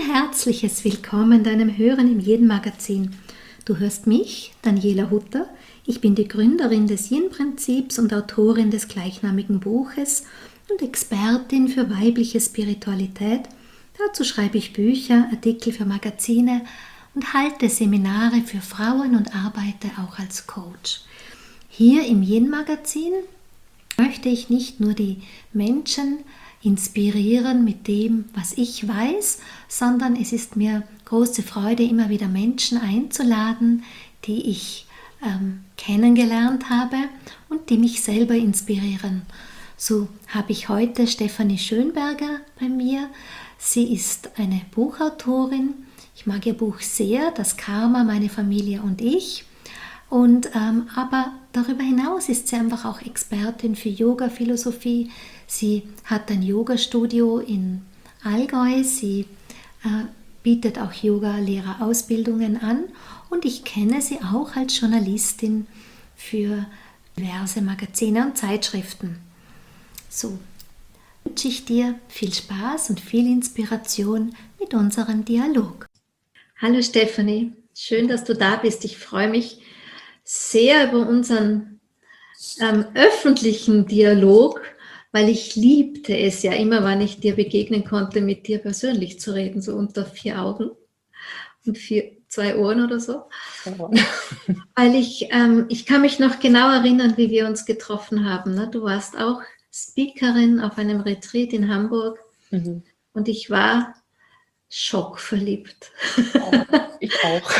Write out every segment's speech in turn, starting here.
herzliches Willkommen deinem Hören im Yin-Magazin. Du hörst mich, Daniela Hutter. Ich bin die Gründerin des Yin-Prinzips und Autorin des gleichnamigen Buches und Expertin für weibliche Spiritualität. Dazu schreibe ich Bücher, Artikel für Magazine und halte Seminare für Frauen und arbeite auch als Coach. Hier im Yin-Magazin möchte ich nicht nur die Menschen inspirieren mit dem, was ich weiß, sondern es ist mir große Freude, immer wieder Menschen einzuladen, die ich kennengelernt habe und die mich selber inspirieren. So habe ich heute Stefanie Schönberger bei mir. Sie ist eine Buchautorin. Ich mag ihr Buch sehr, Das Karma, meine Familie und ich. Aber darüber hinaus ist sie einfach auch Expertin für Yoga-Philosophie. Sie hat ein Yoga-Studio in Allgäu. Sie bietet auch Yoga-Lehrerausbildungen an. Und ich kenne sie auch als Journalistin für diverse Magazine und Zeitschriften. So wünsche ich dir viel Spaß und viel Inspiration mit unserem Dialog. Hallo Stefanie, schön, dass du da bist. Ich freue mich sehr über unseren öffentlichen Dialog, weil ich liebte es ja immer, wann ich dir begegnen konnte, mit dir persönlich zu reden, so unter 4 Augen und 2 Ohren oder so. Weil ich kann mich noch genau erinnern, wie wir uns getroffen haben. Ne? Du warst auch Speakerin auf einem Retreat in Hamburg und ich war schockverliebt. Ich auch.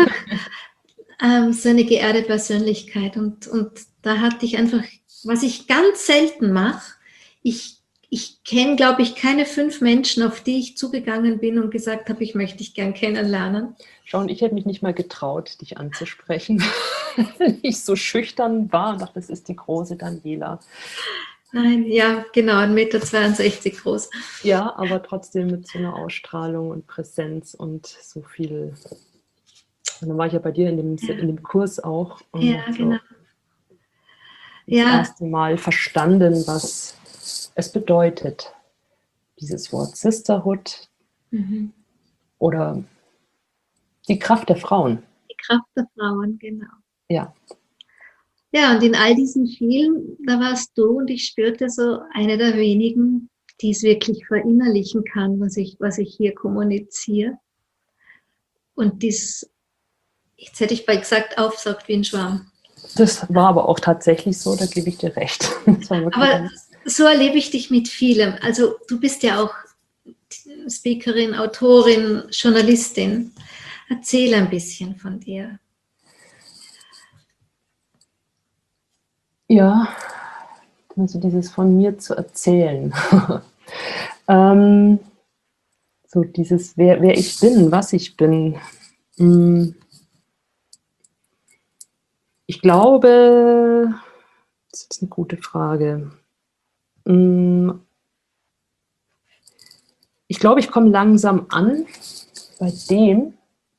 So eine geehrte Persönlichkeit und da hatte ich einfach, was ich ganz selten mache, ich kenne, glaube ich, keine 5 Menschen, auf die ich zugegangen bin und gesagt habe, ich möchte dich gern kennenlernen. Schau, und ich hätte mich nicht mal getraut, dich anzusprechen, weil ich so schüchtern war und dachte, das ist die große Daniela. Nein, ja, genau, 1,62 Meter groß. Ja, aber trotzdem mit so einer Ausstrahlung und Präsenz und so viel. Und dann war ich ja bei dir in dem Kurs auch. Und ja, genau. Das erste Mal verstanden, was es bedeutet, dieses Wort Sisterhood oder die Kraft der Frauen. Die Kraft der Frauen, genau. Ja. Ja, und in all diesen vielen, da warst du und ich spürte so eine der wenigen, die es wirklich verinnerlichen kann, was ich hier kommuniziere. Und jetzt hätte ich bald gesagt, aufsaugt wie ein Schwamm. Das war aber auch tatsächlich so, da gebe ich dir recht. Aber so erlebe ich dich mit vielem. Also du bist ja auch Speakerin, Autorin, Journalistin. Erzähl ein bisschen von dir. Ja, also dieses von mir zu erzählen. So dieses, wer ich bin, was ich bin. Ich glaube, das ist eine gute Frage. Ich glaube, ich komme langsam an bei dem,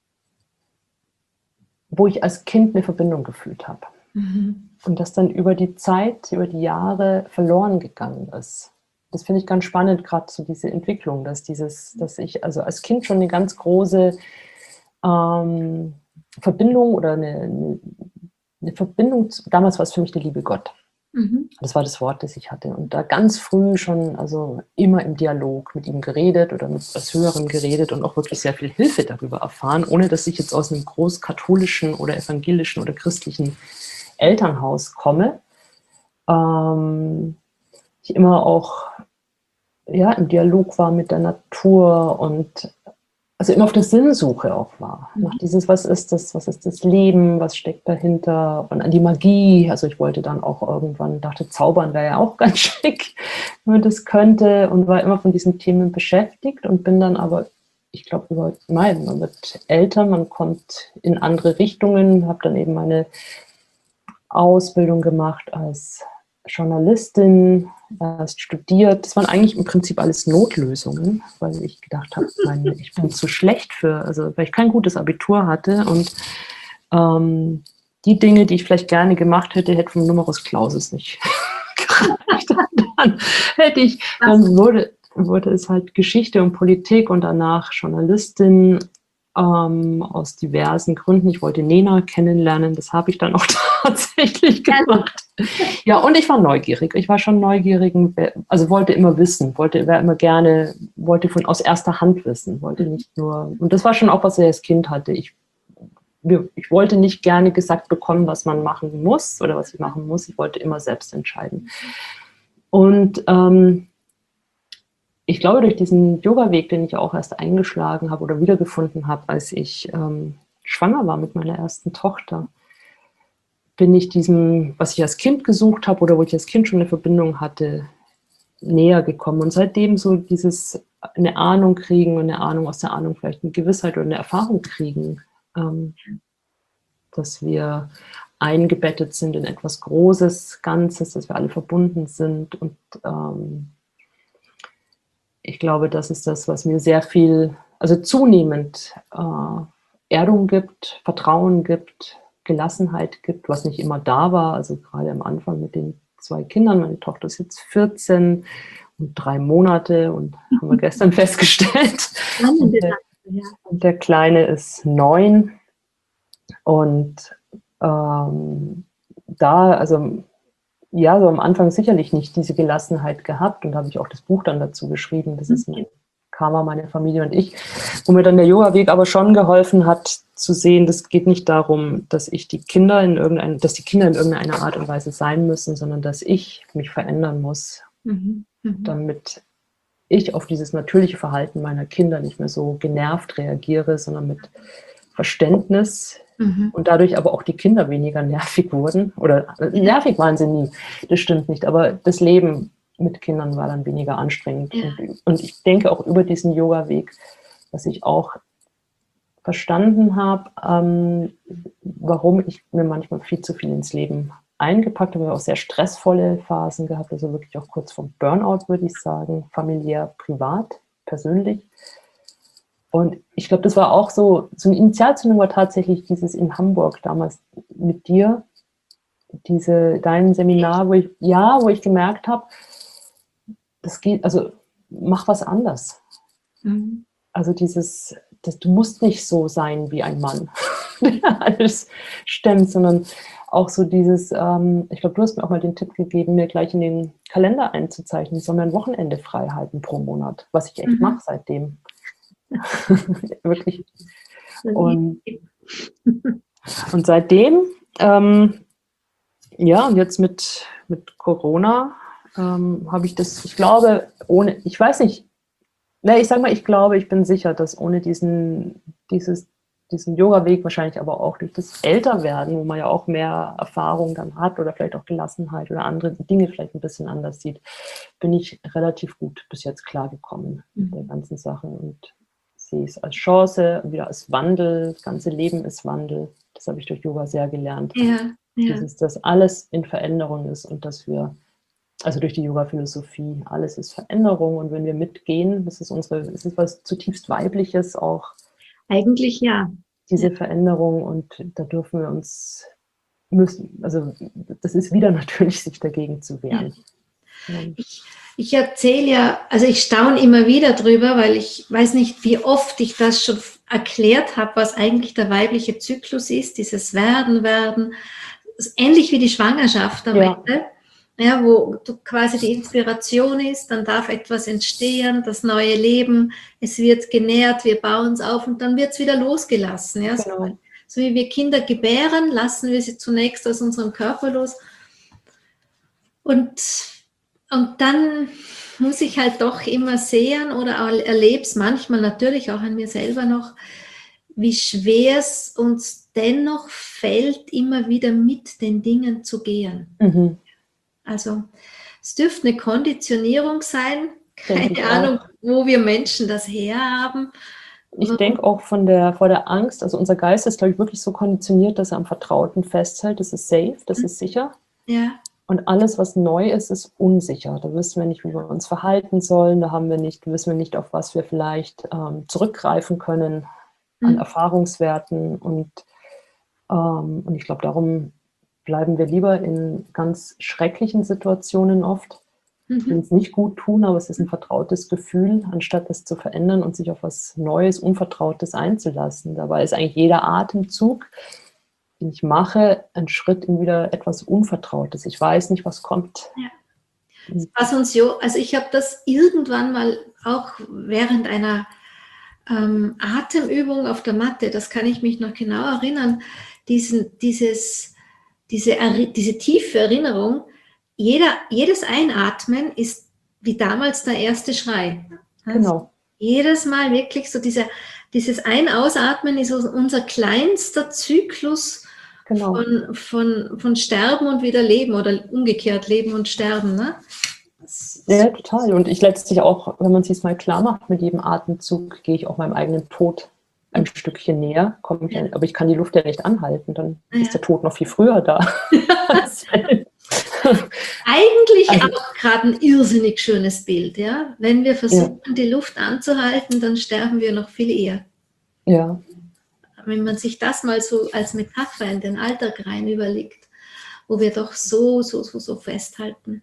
wo ich als Kind eine Verbindung gefühlt habe. Und das dann über die Zeit, über die Jahre verloren gegangen ist. Das finde ich ganz spannend, gerade so diese Entwicklung, dass ich also als Kind schon eine ganz große Verbindung oder eine Verbindung, damals war es für mich der liebe Gott. Das war das Wort, das ich hatte. Und da ganz früh schon, also immer im Dialog mit ihm geredet oder mit etwas Höherem geredet und auch wirklich sehr viel Hilfe darüber erfahren, ohne dass ich jetzt aus einem großkatholischen oder evangelischen oder christlichen Elternhaus komme. Ich immer auch im Dialog war mit der Natur und also immer auf der Sinnsuche auch war. Nach dieses, was ist das Leben, was steckt dahinter und an die Magie. Also ich wollte dann auch irgendwann, dachte, zaubern wäre ja auch ganz schick, wenn man das könnte und war immer von diesen Themen beschäftigt und bin dann aber, ich glaube, man wird älter, man kommt in andere Richtungen, habe dann eben meine Ausbildung gemacht als Journalistin, erst studiert. Das waren eigentlich im Prinzip alles Notlösungen, weil ich gedacht habe, ich bin zu schlecht weil ich kein gutes Abitur hatte und die Dinge, die ich vielleicht gerne gemacht hätte, hätte vom Numerus Clausus nicht gereicht. Dann wurde es halt Geschichte und Politik und danach Journalistin, aus diversen Gründen. Ich wollte Nena kennenlernen, das habe ich dann auch tatsächlich gemacht. Ja, und ich war neugierig. Ich war schon neugierig, also wollte immer wissen, wollte immer gerne, wollte aus erster Hand wissen, wollte nicht nur, und das war schon auch, was ich als Kind hatte. Ich wollte nicht gerne gesagt bekommen, was man machen muss oder was ich machen muss. Ich wollte immer selbst entscheiden. Und ich glaube, durch diesen Yoga-Weg, den ich auch erst eingeschlagen habe oder wiedergefunden habe, als ich schwanger war mit meiner ersten Tochter, bin ich diesem, was ich als Kind gesucht habe oder wo ich als Kind schon eine Verbindung hatte, näher gekommen. Und seitdem so dieses eine Ahnung kriegen und eine Ahnung aus der Ahnung vielleicht eine Gewissheit oder eine Erfahrung kriegen, dass wir eingebettet sind in etwas Großes, Ganzes, dass wir alle verbunden sind. Und ich glaube, das ist das, was mir sehr viel, also zunehmend Erdung gibt, Vertrauen gibt, Gelassenheit gibt, was nicht immer da war. Also gerade am Anfang mit den 2 Kindern. Meine Tochter ist jetzt 14 und 3 Monate und haben wir gestern festgestellt. Und der Kleine ist 9. Und also ja, so am Anfang sicherlich nicht diese Gelassenheit gehabt und da habe ich auch das Buch dann dazu geschrieben. Das ist mein Karma, meine Familie und ich, wo mir dann der Yoga-Weg aber schon geholfen hat, zu sehen, das geht nicht darum, dass die Kinder in irgendeiner Art und Weise sein müssen, sondern dass ich mich verändern muss, damit ich auf dieses natürliche Verhalten meiner Kinder nicht mehr so genervt reagiere, sondern mit Verständnis. Und dadurch aber auch die Kinder weniger nervig wurden. Oder nervig waren sie nie, das stimmt nicht. Aber das Leben mit Kindern war dann weniger anstrengend. Ja. Und ich denke auch über diesen Yoga-Weg, dass ich auch verstanden habe, warum ich mir manchmal viel zu viel ins Leben eingepackt habe. Ich habe auch sehr stressvolle Phasen gehabt, also wirklich auch kurz vom Burnout, würde ich sagen, familiär, privat, persönlich. Und ich glaube, das war auch so eine Initialzündung war tatsächlich dieses in Hamburg damals mit dir, dein Seminar, wo ich gemerkt habe, das geht, also mach was anders. Also du musst nicht so sein wie ein Mann, der alles stemmt, sondern auch so dieses, ich glaube, du hast mir auch mal den Tipp gegeben, mir gleich in den Kalender einzuzeichnen, ich soll mir ein Wochenende frei halten pro Monat, was ich echt mache seitdem. Wirklich. Und seitdem, ja, und jetzt mit Corona habe ich das, ich glaube, ich weiß nicht, ich sage mal, ich bin sicher, dass ohne diesen Yoga-Weg, wahrscheinlich aber auch durch das Älterwerden, wo man ja auch mehr Erfahrung dann hat oder vielleicht auch Gelassenheit oder andere Dinge vielleicht ein bisschen anders sieht, bin ich relativ gut bis jetzt klargekommen mit der ganzen Sache und sehe es als Chance, wieder als Wandel, das ganze Leben ist Wandel. Das habe ich durch Yoga sehr gelernt. Dass alles in Veränderung ist und dass wir, also durch die Yoga-Philosophie, alles ist Veränderung und wenn wir mitgehen, das ist was zutiefst Weibliches auch. Eigentlich ja. Diese Veränderung und da dürfen wir also das ist wieder natürlich, sich dagegen zu wehren. Ja. Ich erzähle ja, also ich staune immer wieder drüber, weil ich weiß nicht, wie oft ich das schon erklärt habe, was eigentlich der weibliche Zyklus ist, dieses Werden, ähnlich wie die Schwangerschaft am Ende, ja, wo quasi die Inspiration ist, dann darf etwas entstehen, das neue Leben, es wird genährt, wir bauen es auf und dann wird es wieder losgelassen. Ja? Genau. So wie wir Kinder gebären, lassen wir sie zunächst aus unserem Körper los und dann muss ich halt doch immer sehen oder erlebe es manchmal natürlich auch an mir selber noch, wie schwer es uns dennoch fällt, immer wieder mit den Dingen zu gehen. Also es dürfte eine Konditionierung sein, keine Ahnung, wo wir Menschen das herhaben. Ich denke auch vor der Angst, also unser Geist ist, glaube ich, wirklich so konditioniert, dass er am Vertrauten festhält, das ist safe, das ist sicher. Ja. Und alles, was neu ist, ist unsicher. Da wissen wir nicht, wie wir uns verhalten sollen. Da wissen wir nicht, auf was wir vielleicht zurückgreifen können an Erfahrungswerten. Und ich glaube, darum bleiben wir lieber in ganz schrecklichen Situationen oft, Ich will Mhm. es nicht gut tun, aber es ist ein vertrautes Gefühl, anstatt es zu verändern und sich auf was Neues, Unvertrautes einzulassen. Dabei ist eigentlich jeder Atemzug, den ich mache, ein Schritt in wieder etwas Unvertrautes. Ich weiß nicht, was kommt. Ja. Also ich habe das irgendwann mal auch während einer Atemübung auf der Matte, das kann ich mich noch genau erinnern, diese tiefe Erinnerung, jedes Einatmen ist wie damals der erste Schrei. Also Genau, jedes Mal wirklich so dieses Ein-Ausatmen ist unser kleinster Zyklus genau. von Sterben und wieder Leben oder umgekehrt Leben und Sterben. Ne? Ja, total. Und ich letztlich auch, wenn man es sich mal klar macht, mit jedem Atemzug gehe ich auch meinem eigenen Tod ein Stückchen näher. Ja, Aber ich kann die Luft ja nicht anhalten, dann ist ja. der Tod noch viel früher da. Eigentlich Also, auch gerade ein irrsinnig schönes Bild, ja. Wenn wir ja, versuchen, die Luft anzuhalten, dann sterben wir noch viel eher. ja. Wenn man sich das mal so als Metapher in den Alltag rein überlegt, wo wir doch so festhalten.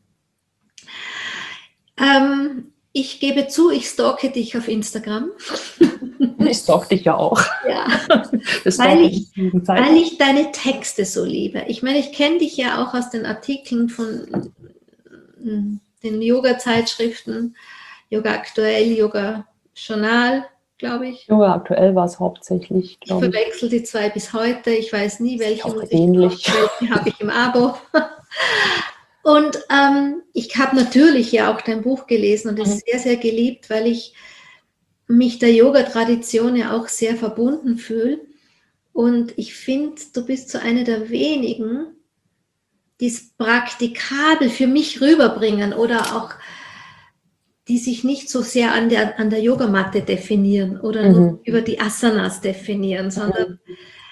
Ich gebe zu, ich stalke dich auf Instagram. Ich stalk dich ja auch. Ja, Wir weil stalken ich, uns weil gegenseitig. ich deine Texte so liebe. Ich meine, ich kenne dich ja auch aus den Artikeln von den Yoga-Zeitschriften, Yoga Aktuell, Yoga Journal, glaube ich. Yoga aktuell war es hauptsächlich, Ich glaube ich. verwechsel die zwei bis heute. Ich weiß nie, Ist welche auch muss ich kaufen, ähnlich. welche habe ich im Abo. Und ich habe natürlich ja auch dein Buch gelesen und es sehr, sehr geliebt, weil ich mich der Yoga-Tradition ja auch sehr verbunden fühle. Und ich finde, du bist so eine der wenigen, die es praktikabel für mich rüberbringen oder auch die sich nicht so sehr an der Yogamatte definieren oder nur Mhm. über die Asanas definieren, sondern Mhm.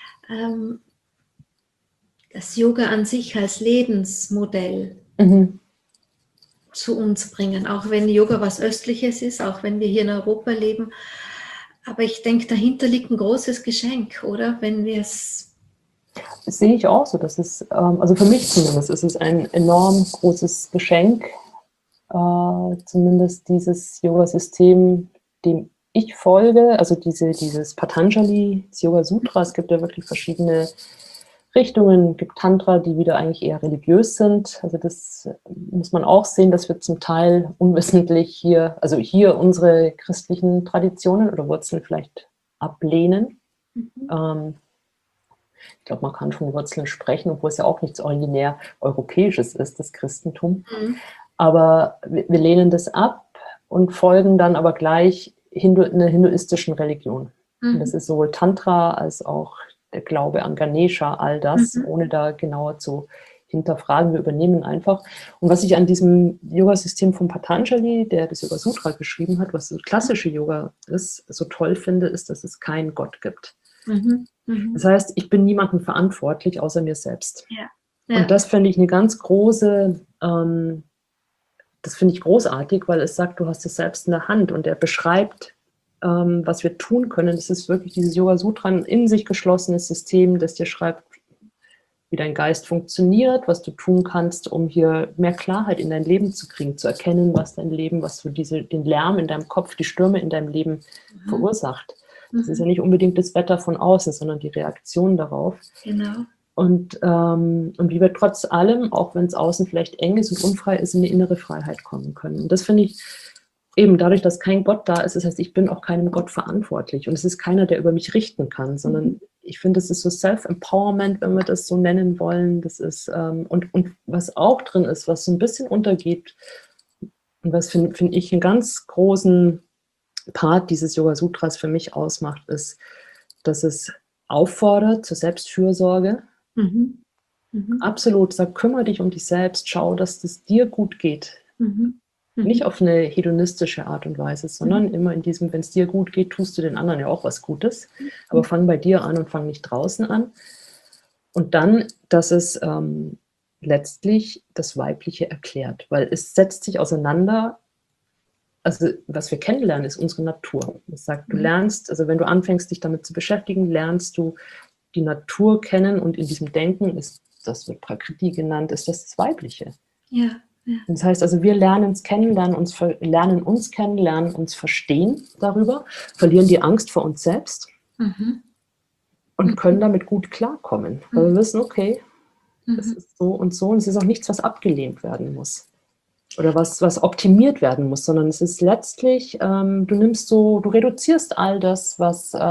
das Yoga an sich als Lebensmodell Mhm. zu uns bringen, auch wenn Yoga was Östliches ist, auch wenn wir hier in Europa leben. Aber ich denke, dahinter liegt ein großes Geschenk, oder? Wenn wir es. Das sehe ich auch so. Das ist, also für mich zumindest, ist es ein enorm großes Geschenk, zumindest dieses Yoga-System, dem ich folge, also dieses Patanjali, das Yoga Sutra. Es gibt ja wirklich verschiedene Richtungen, es gibt Tantra, die wieder eigentlich eher religiös sind. Also das muss man auch sehen, dass wir zum Teil unwissentlich hier unsere christlichen Traditionen oder Wurzeln vielleicht ablehnen. Ich glaube, man kann von Wurzeln sprechen, obwohl es ja auch nichts originär Europäisches ist, das Christentum. Aber wir lehnen das ab und folgen dann aber gleich einer hinduistischen Religion. Und das ist sowohl Tantra als auch der Glaube an Ganesha, all das, ohne da genauer zu hinterfragen. Wir übernehmen einfach. Und was ich an diesem Yoga-System von Patanjali, der das Yoga Sutra geschrieben hat, was das klassische Yoga ist, so toll finde, ist, dass es keinen Gott gibt. Das heißt, ich bin niemandem verantwortlich, außer mir selbst. Ja. Und das finde ich eine ganz große, das finde ich großartig, weil es sagt, du hast es selbst in der Hand und er beschreibt, was wir tun können. Das ist wirklich dieses Yoga Sutra, ein in sich geschlossenes System, das dir schreibt, wie dein Geist funktioniert, was du tun kannst, um hier mehr Klarheit in dein Leben zu kriegen, zu erkennen, was dein Leben, was so den Lärm in deinem Kopf, die Stürme in deinem Leben verursacht. Das ist ja nicht unbedingt das Wetter von außen, sondern die Reaktion darauf. Genau. Und wie wir trotz allem, auch wenn es außen vielleicht eng ist und unfrei ist, in eine innere Freiheit kommen können. Und das finde ich eben dadurch, dass kein Gott da ist, das heißt, ich bin auch keinem Gott verantwortlich. Und es ist keiner, der über mich richten kann, sondern ich finde, es ist so Self-Empowerment, wenn wir das so nennen wollen. Das ist, und was auch drin ist, was so ein bisschen untergeht und was, finde ich, einen ganz großen Part dieses Yoga Sutras für mich ausmacht, ist, dass es auffordert zur Selbstfürsorge. Absolut, sag, kümmere dich um dich selbst, schau, dass es dir gut geht. Nicht auf eine hedonistische Art und Weise, sondern immer in diesem, wenn es dir gut geht, tust du den anderen ja auch was Gutes. Aber fang bei dir an und fang nicht draußen an. Und dann, dass es letztlich das Weibliche erklärt, weil es setzt sich auseinander. Also was wir kennenlernen, ist unsere Natur. Das sagt, du lernst, also wenn du anfängst, dich damit zu beschäftigen, lernst du die Natur kennen und in diesem Denken ist, das wird Prakriti genannt, ist das Weibliche. Ja. ja. Das heißt also, wir lernen uns kennen, lernen uns kennen, lernen uns verstehen darüber, verlieren die Angst vor uns selbst Mhm. und können damit gut klarkommen, weil wir wissen, okay, das ist so und es ist auch nichts, was abgelehnt werden muss oder was optimiert werden muss, sondern es ist letztlich, du reduzierst all das,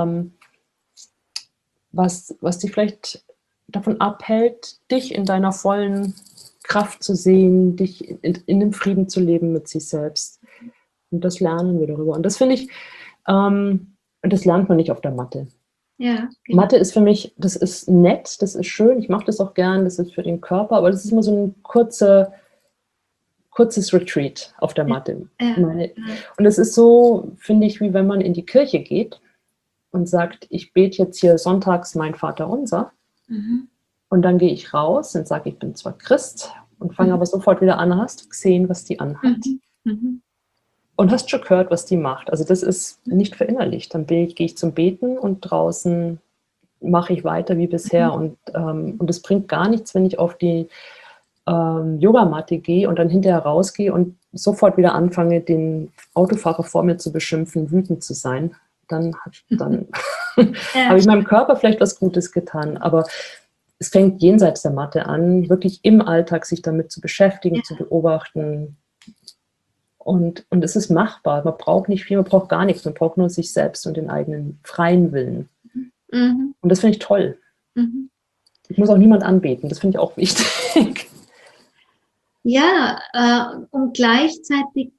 was dich vielleicht davon abhält, dich in deiner vollen Kraft zu sehen, dich in dem Frieden zu leben mit sich selbst. Und das lernen wir darüber. Und das finde ich, das lernt man nicht auf der Matte. Ja, genau. Mathe ist für mich, das ist nett, das ist schön, ich mache das auch gern, das ist für den Körper, aber das ist immer so ein kurzes Retreat auf der Matte. Ja, Und es ist so, finde ich, wie wenn man in die Kirche geht und sagt, ich bete jetzt hier sonntags mein Vaterunser. Und dann gehe ich raus und sage, ich bin zwar Christ und fange aber sofort wieder an, hast du gesehen, was die anhat? Und hast schon gehört, was die macht. Also das ist nicht verinnerlicht. Dann gehe ich zum Beten und draußen mache ich weiter wie bisher. Und es bringt gar nichts, wenn ich auf die Yogamatte gehe und dann hinterher rausgehe und sofort wieder anfange, den Autofahrer vor mir zu beschimpfen, wütend zu sein. Dann habe ich meinem Körper vielleicht was Gutes getan. Aber es fängt jenseits der Matte an, wirklich im Alltag sich damit zu beschäftigen, zu beobachten. Und es ist machbar. Man braucht nicht viel, man braucht gar nichts. Man braucht nur sich selbst und den eigenen freien Willen. Und das finde ich toll. Ich muss auch niemand anbeten. Das finde ich auch wichtig. Ja, und gleichzeitig,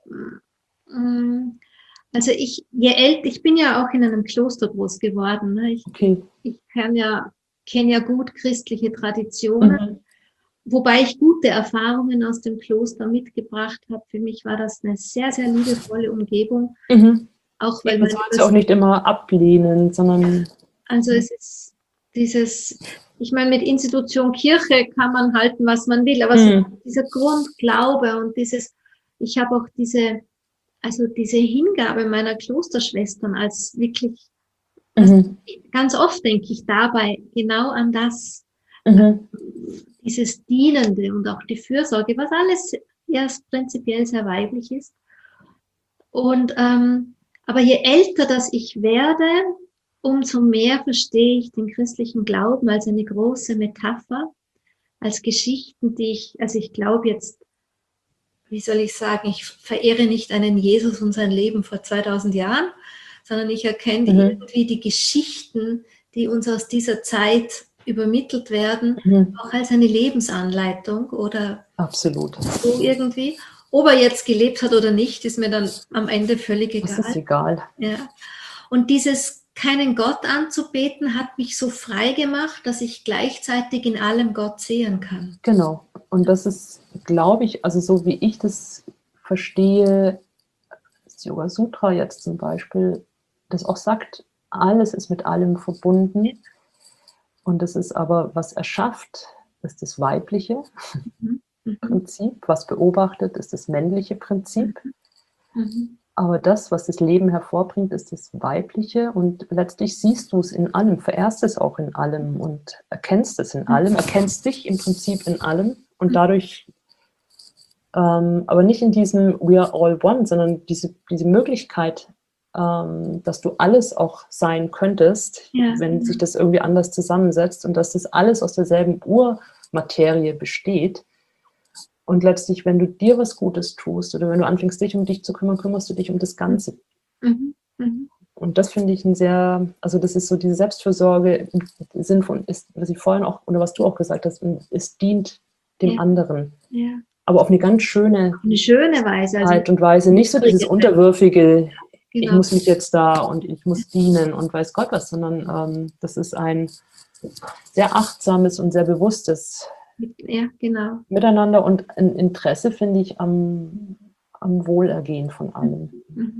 also ich bin ja auch in einem Kloster groß geworden. Ne? Ich kenne ja gut christliche Traditionen, wobei ich gute Erfahrungen aus dem Kloster mitgebracht habe. Für mich war das eine sehr, sehr liebevolle Umgebung. Auch weil man soll es auch nicht immer ablehnen, sondern... Also es ist ich meine, mit Institution Kirche kann man halten, was man will, aber so dieser Grundglaube und ich habe auch diese Hingabe meiner Klosterschwestern als wirklich, ganz oft denke ich dabei genau an das, dieses Dienende und auch die Fürsorge, was alles ja prinzipiell sehr weiblich ist. Und aber je älter das ich werde, umso mehr verstehe ich den christlichen Glauben als eine große Metapher, als Geschichten, ich glaube jetzt, wie soll ich sagen, ich verehre nicht einen Jesus und sein Leben vor 2000 Jahren, sondern ich erkenne irgendwie die Geschichten, die uns aus dieser Zeit übermittelt werden, auch als eine Lebensanleitung oder absolut so irgendwie. Ob er jetzt gelebt hat oder nicht, ist mir dann am Ende völlig egal. Das ist egal. Ja. Und dieses keinen Gott anzubeten, hat mich so frei gemacht, dass ich gleichzeitig in allem Gott sehen kann. Genau. Und das ist, glaube ich, also so wie ich das verstehe, das Yoga Sutra jetzt zum Beispiel, das auch sagt, alles ist mit allem verbunden. Und das ist aber, was erschafft, ist das weibliche Prinzip, was beobachtet, ist das männliche Prinzip. Aber das, was das Leben hervorbringt, ist das Weibliche und letztlich siehst du es in allem, verehrst es auch in allem und erkennst es in allem, erkennst dich im Prinzip in allem und dadurch, aber nicht in diesem We are all one, sondern diese Möglichkeit, dass du alles auch sein könntest, wenn sich das irgendwie anders zusammensetzt und dass das alles aus derselben Urmaterie besteht. Und letztlich, wenn du dir was Gutes tust oder wenn du anfängst, dich um dich zu kümmern, kümmerst du dich um das Ganze. Und das finde ich also das ist so diese Selbstfürsorge im Sinn von, was ich vorhin auch, oder was du auch gesagt hast, es dient dem anderen. Ja. Aber auf eine ganz schöne Weise. Art und Weise. Nicht so dieses unterwürfige, genau. Ich muss mich jetzt da und ich muss dienen und weiß Gott was, sondern das ist ein sehr achtsames und sehr bewusstes Miteinander und ein Interesse, finde ich, am Wohlergehen von allem.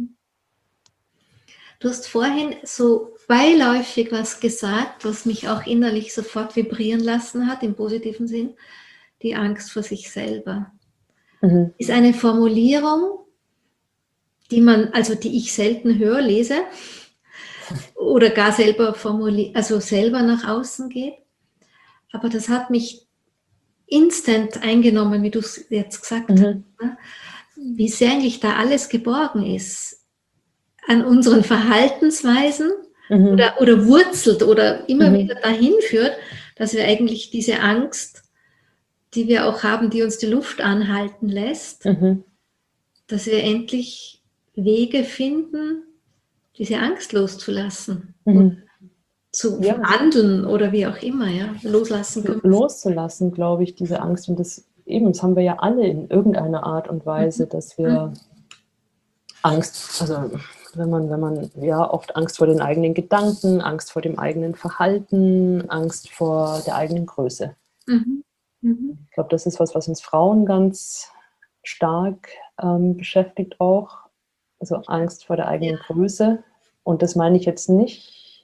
Du hast vorhin so beiläufig was gesagt, was mich auch innerlich sofort vibrieren lassen hat, im positiven Sinn, die Angst vor sich selber. Ist eine Formulierung, die ich selten höre, lese oder gar selber selber nach außen geht. Aber das hat mich instant eingenommen, wie du es jetzt gesagt hast, ne? Wie sehr eigentlich da alles geborgen ist an unseren Verhaltensweisen oder wurzelt oder immer wieder dahin führt, dass wir eigentlich diese Angst, die wir auch haben, die uns die Luft anhalten lässt, dass wir endlich Wege finden, diese Angst loszulassen, zu verwandeln oder wie auch immer, ja, loslassen können. Loszulassen, glaube ich, diese Angst. Und das haben wir ja alle in irgendeiner Art und Weise, dass wir Angst, also wenn man ja oft Angst vor den eigenen Gedanken, Angst vor dem eigenen Verhalten, Angst vor der eigenen Größe. Ich glaube, das ist was uns Frauen ganz stark beschäftigt auch. Also Angst vor der eigenen Größe. Und das meine ich jetzt nicht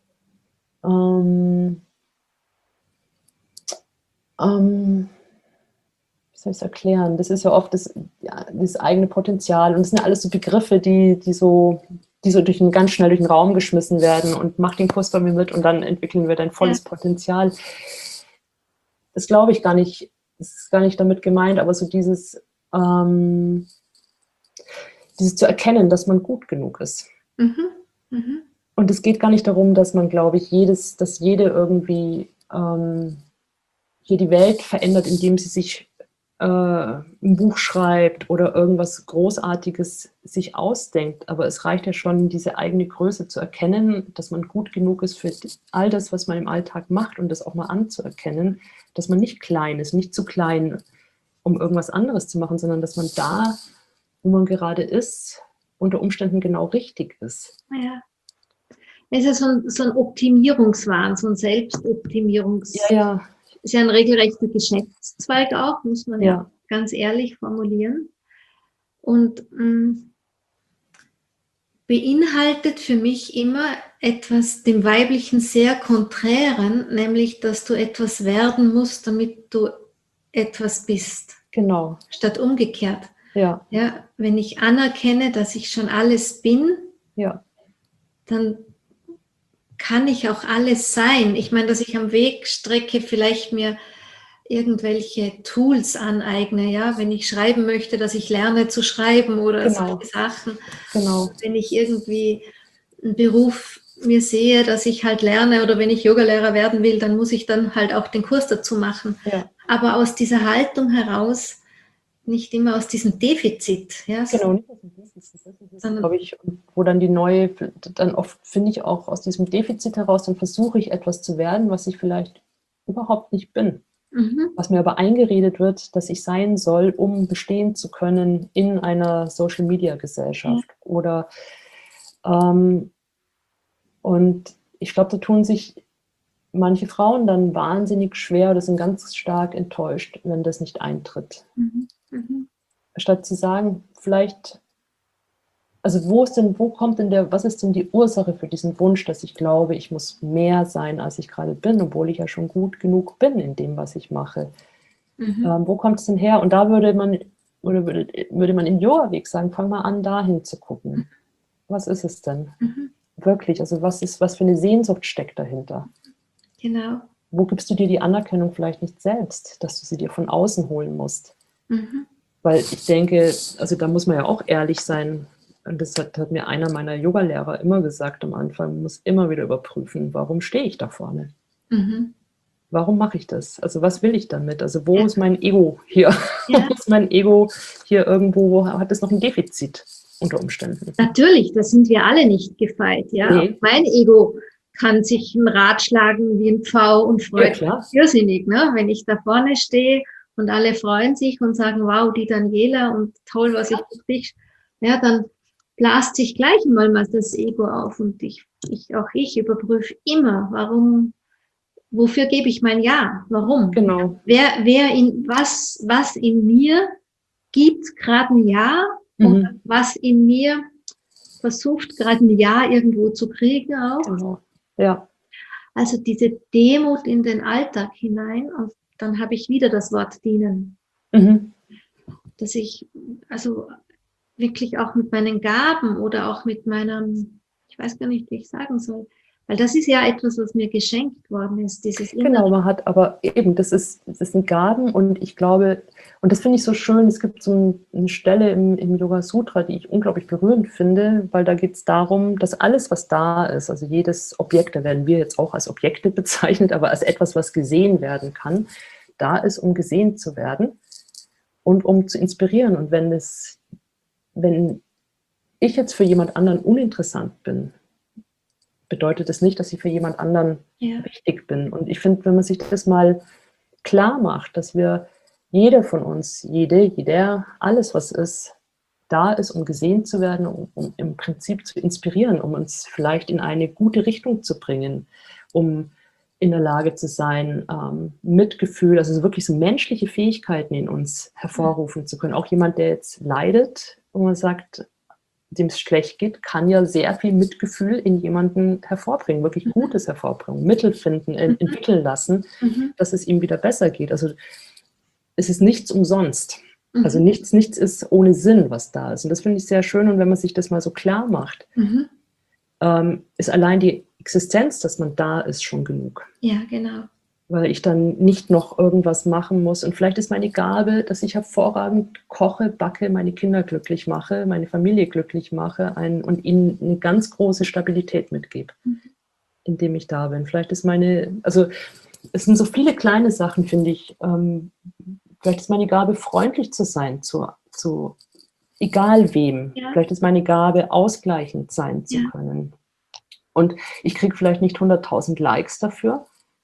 wie soll ich es erklären? Das ist ja oft das eigene Potenzial. Und das sind ja alles so Begriffe, die so ganz schnell durch den Raum geschmissen werden und mach den Kurs bei mir mit und dann entwickeln wir dein volles Potenzial. Das glaube ich gar nicht, das ist gar nicht damit gemeint, aber so dieses zu erkennen, dass man gut genug ist. Und es geht gar nicht darum, dass man, glaube ich, dass jede irgendwie hier die Welt verändert, indem sie sich ein Buch schreibt oder irgendwas Großartiges sich ausdenkt. Aber es reicht ja schon, diese eigene Größe zu erkennen, dass man gut genug ist für all das, was man im Alltag macht und das auch mal anzuerkennen, dass man nicht klein ist, nicht zu klein, um irgendwas anderes zu machen, sondern dass man da, wo man gerade ist, unter Umständen genau richtig ist. Ja. Es ist ja so ein Optimierungswahn, so ein Selbstoptimierungswahn. Ja. Ist ja ein regelrechter Geschäftszweig auch, muss man ja ganz ehrlich formulieren. Und beinhaltet für mich immer etwas dem Weiblichen sehr Konträren, nämlich, dass du etwas werden musst, damit du etwas bist. Genau. Statt umgekehrt. Ja. Ja, wenn ich anerkenne, dass ich schon alles bin, dann kann ich auch alles sein. Ich meine, dass ich am Wegstrecke vielleicht mir irgendwelche Tools aneigne, ja, wenn ich schreiben möchte, dass ich lerne zu schreiben oder solche Sachen. Genau. Wenn ich irgendwie einen Beruf mir sehe, dass ich halt lerne oder wenn ich Yogalehrer werden will, dann muss ich dann halt auch den Kurs dazu machen. Ja. Aber aus dieser Haltung heraus, nicht immer aus diesem Defizit. Ja, genau, nicht aus dem Defizit. Das ist, glaube ich, wo dann dann oft finde ich auch aus diesem Defizit heraus, dann versuche ich etwas zu werden, was ich vielleicht überhaupt nicht bin. Was mir aber eingeredet wird, dass ich sein soll, um bestehen zu können in einer Social-Media-Gesellschaft. Oder und ich glaube, da tun sich manche Frauen dann wahnsinnig schwer oder sind ganz stark enttäuscht, wenn das nicht eintritt. Statt zu sagen, vielleicht, also was ist denn die Ursache für diesen Wunsch, dass ich glaube, ich muss mehr sein, als ich gerade bin, obwohl ich ja schon gut genug bin in dem, was ich mache. Wo kommt es denn her? Und da würde man im Yoga-Weg sagen, fang mal an, dahin zu gucken. Was ist es denn? Wirklich, also was für eine Sehnsucht steckt dahinter? Genau. Wo gibst du dir die Anerkennung vielleicht nicht selbst, dass du sie dir von außen holen musst? Weil ich denke, also da muss man ja auch ehrlich sein. Und das hat mir einer meiner Yogalehrer immer gesagt am Anfang, man muss immer wieder überprüfen, warum stehe ich da vorne? Warum mache ich das? Also was will ich damit? Also wo ist mein Ego hier? Wo ist mein Ego hier irgendwo? Wo hat es noch ein Defizit unter Umständen? Natürlich, da sind wir alle nicht gefeit. Ja? Nee. Mein Ego kann sich ein Rad schlagen wie ein Pfau und freut sich irrsinnig, ne? Wenn ich da vorne stehe und alle freuen sich und sagen, wow, die Daniela und toll, was ich für dich, ja, dann blast sich gleich mal das Ego auf und ich überprüfe immer, wofür gebe ich mein Ja? Warum? Genau. Was in mir gibt gerade ein Ja und was in mir versucht gerade ein Ja irgendwo zu kriegen auch. Genau. Ja. Also diese Demut in den Alltag hinein und dann habe ich wieder das Wort dienen. Dass ich also wirklich auch mit meinen Gaben oder auch mit meinem, ich weiß gar nicht, wie ich sagen soll, Weil das ist ja etwas, was mir geschenkt worden ist, dieses Genau, innere. man hat aber eben, das sind Gaben und ich glaube, und das finde ich so schön, es gibt so eine Stelle im Yoga Sutra, die ich unglaublich berührend finde, weil da geht es darum, dass alles, was da ist, also jedes Objekt, da werden wir jetzt auch als Objekte bezeichnet, aber als etwas, was gesehen werden kann, da ist, um gesehen zu werden und um zu inspirieren. Und wenn ich jetzt für jemand anderen uninteressant bin, bedeutet es nicht, dass ich für jemand anderen wichtig bin. Und ich finde, wenn man sich das mal klar macht, dass wir, jeder von uns, jeder, alles, was ist, da ist, um gesehen zu werden, um im Prinzip zu inspirieren, um uns vielleicht in eine gute Richtung zu bringen, um in der Lage zu sein, Mitgefühl, also wirklich so menschliche Fähigkeiten in uns hervorrufen zu können. Auch jemand, der jetzt leidet, wo man sagt, dem es schlecht geht, kann ja sehr viel Mitgefühl in jemanden hervorbringen, wirklich Gutes hervorbringen, Mittel finden, entwickeln lassen, dass es ihm wieder besser geht. Also es ist nichts umsonst. Also nichts ist ohne Sinn, was da ist. Und das finde ich sehr schön. Und wenn man sich das mal so klar macht, ist allein die Existenz, dass man da ist, schon genug. Ja, genau. Weil ich dann nicht noch irgendwas machen muss. Und vielleicht ist meine Gabe, dass ich hervorragend koche, backe, meine Kinder glücklich mache, meine Familie glücklich mache und ihnen eine ganz große Stabilität mitgebe, indem ich da bin. Vielleicht ist also es sind so viele kleine Sachen, finde ich. Vielleicht ist meine Gabe, freundlich zu sein, zu egal wem. Ja. Vielleicht ist meine Gabe, ausgleichend sein zu können. Und ich kriege vielleicht nicht 100.000 Likes dafür,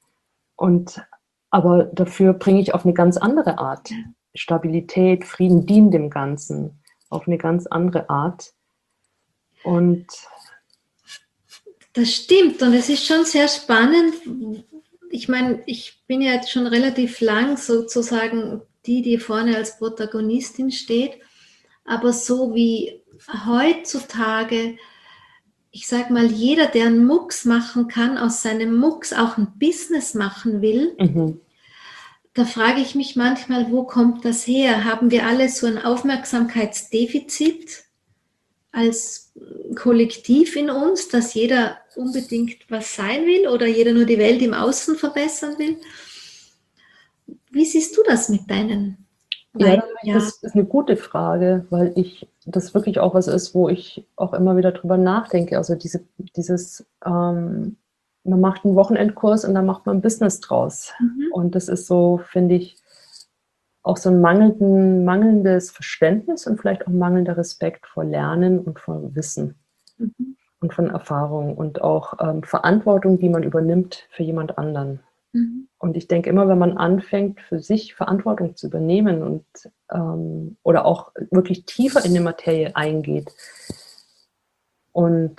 aber dafür bringe ich auf eine ganz andere Art Stabilität, Frieden, dient dem Ganzen auf eine ganz andere Art. Und das stimmt und es ist schon sehr spannend. Ich meine, ich bin ja jetzt schon relativ lang sozusagen die vorne als Protagonistin steht, aber so wie heutzutage, ich sag mal, jeder, der einen Mucks machen kann, aus seinem Mucks auch ein Business machen will, da frage ich mich manchmal, wo kommt das her? Haben wir alle so ein Aufmerksamkeitsdefizit als Kollektiv in uns, dass jeder unbedingt was sein will oder jeder nur die Welt im Außen verbessern will? Wie siehst du das mit deinen Ja, das ist eine gute Frage, weil das wirklich auch was ist, wo ich auch immer wieder drüber nachdenke. Also man macht einen Wochenendkurs und dann macht man ein Business draus. Und das ist so, finde ich, auch so ein mangelndes Verständnis und vielleicht auch mangelnder Respekt vor Lernen und vor Wissen und von Erfahrung und auch Verantwortung, die man übernimmt für jemand anderen. Und ich denke immer, wenn man anfängt, für sich Verantwortung zu übernehmen und oder auch wirklich tiefer in die Materie eingeht. Und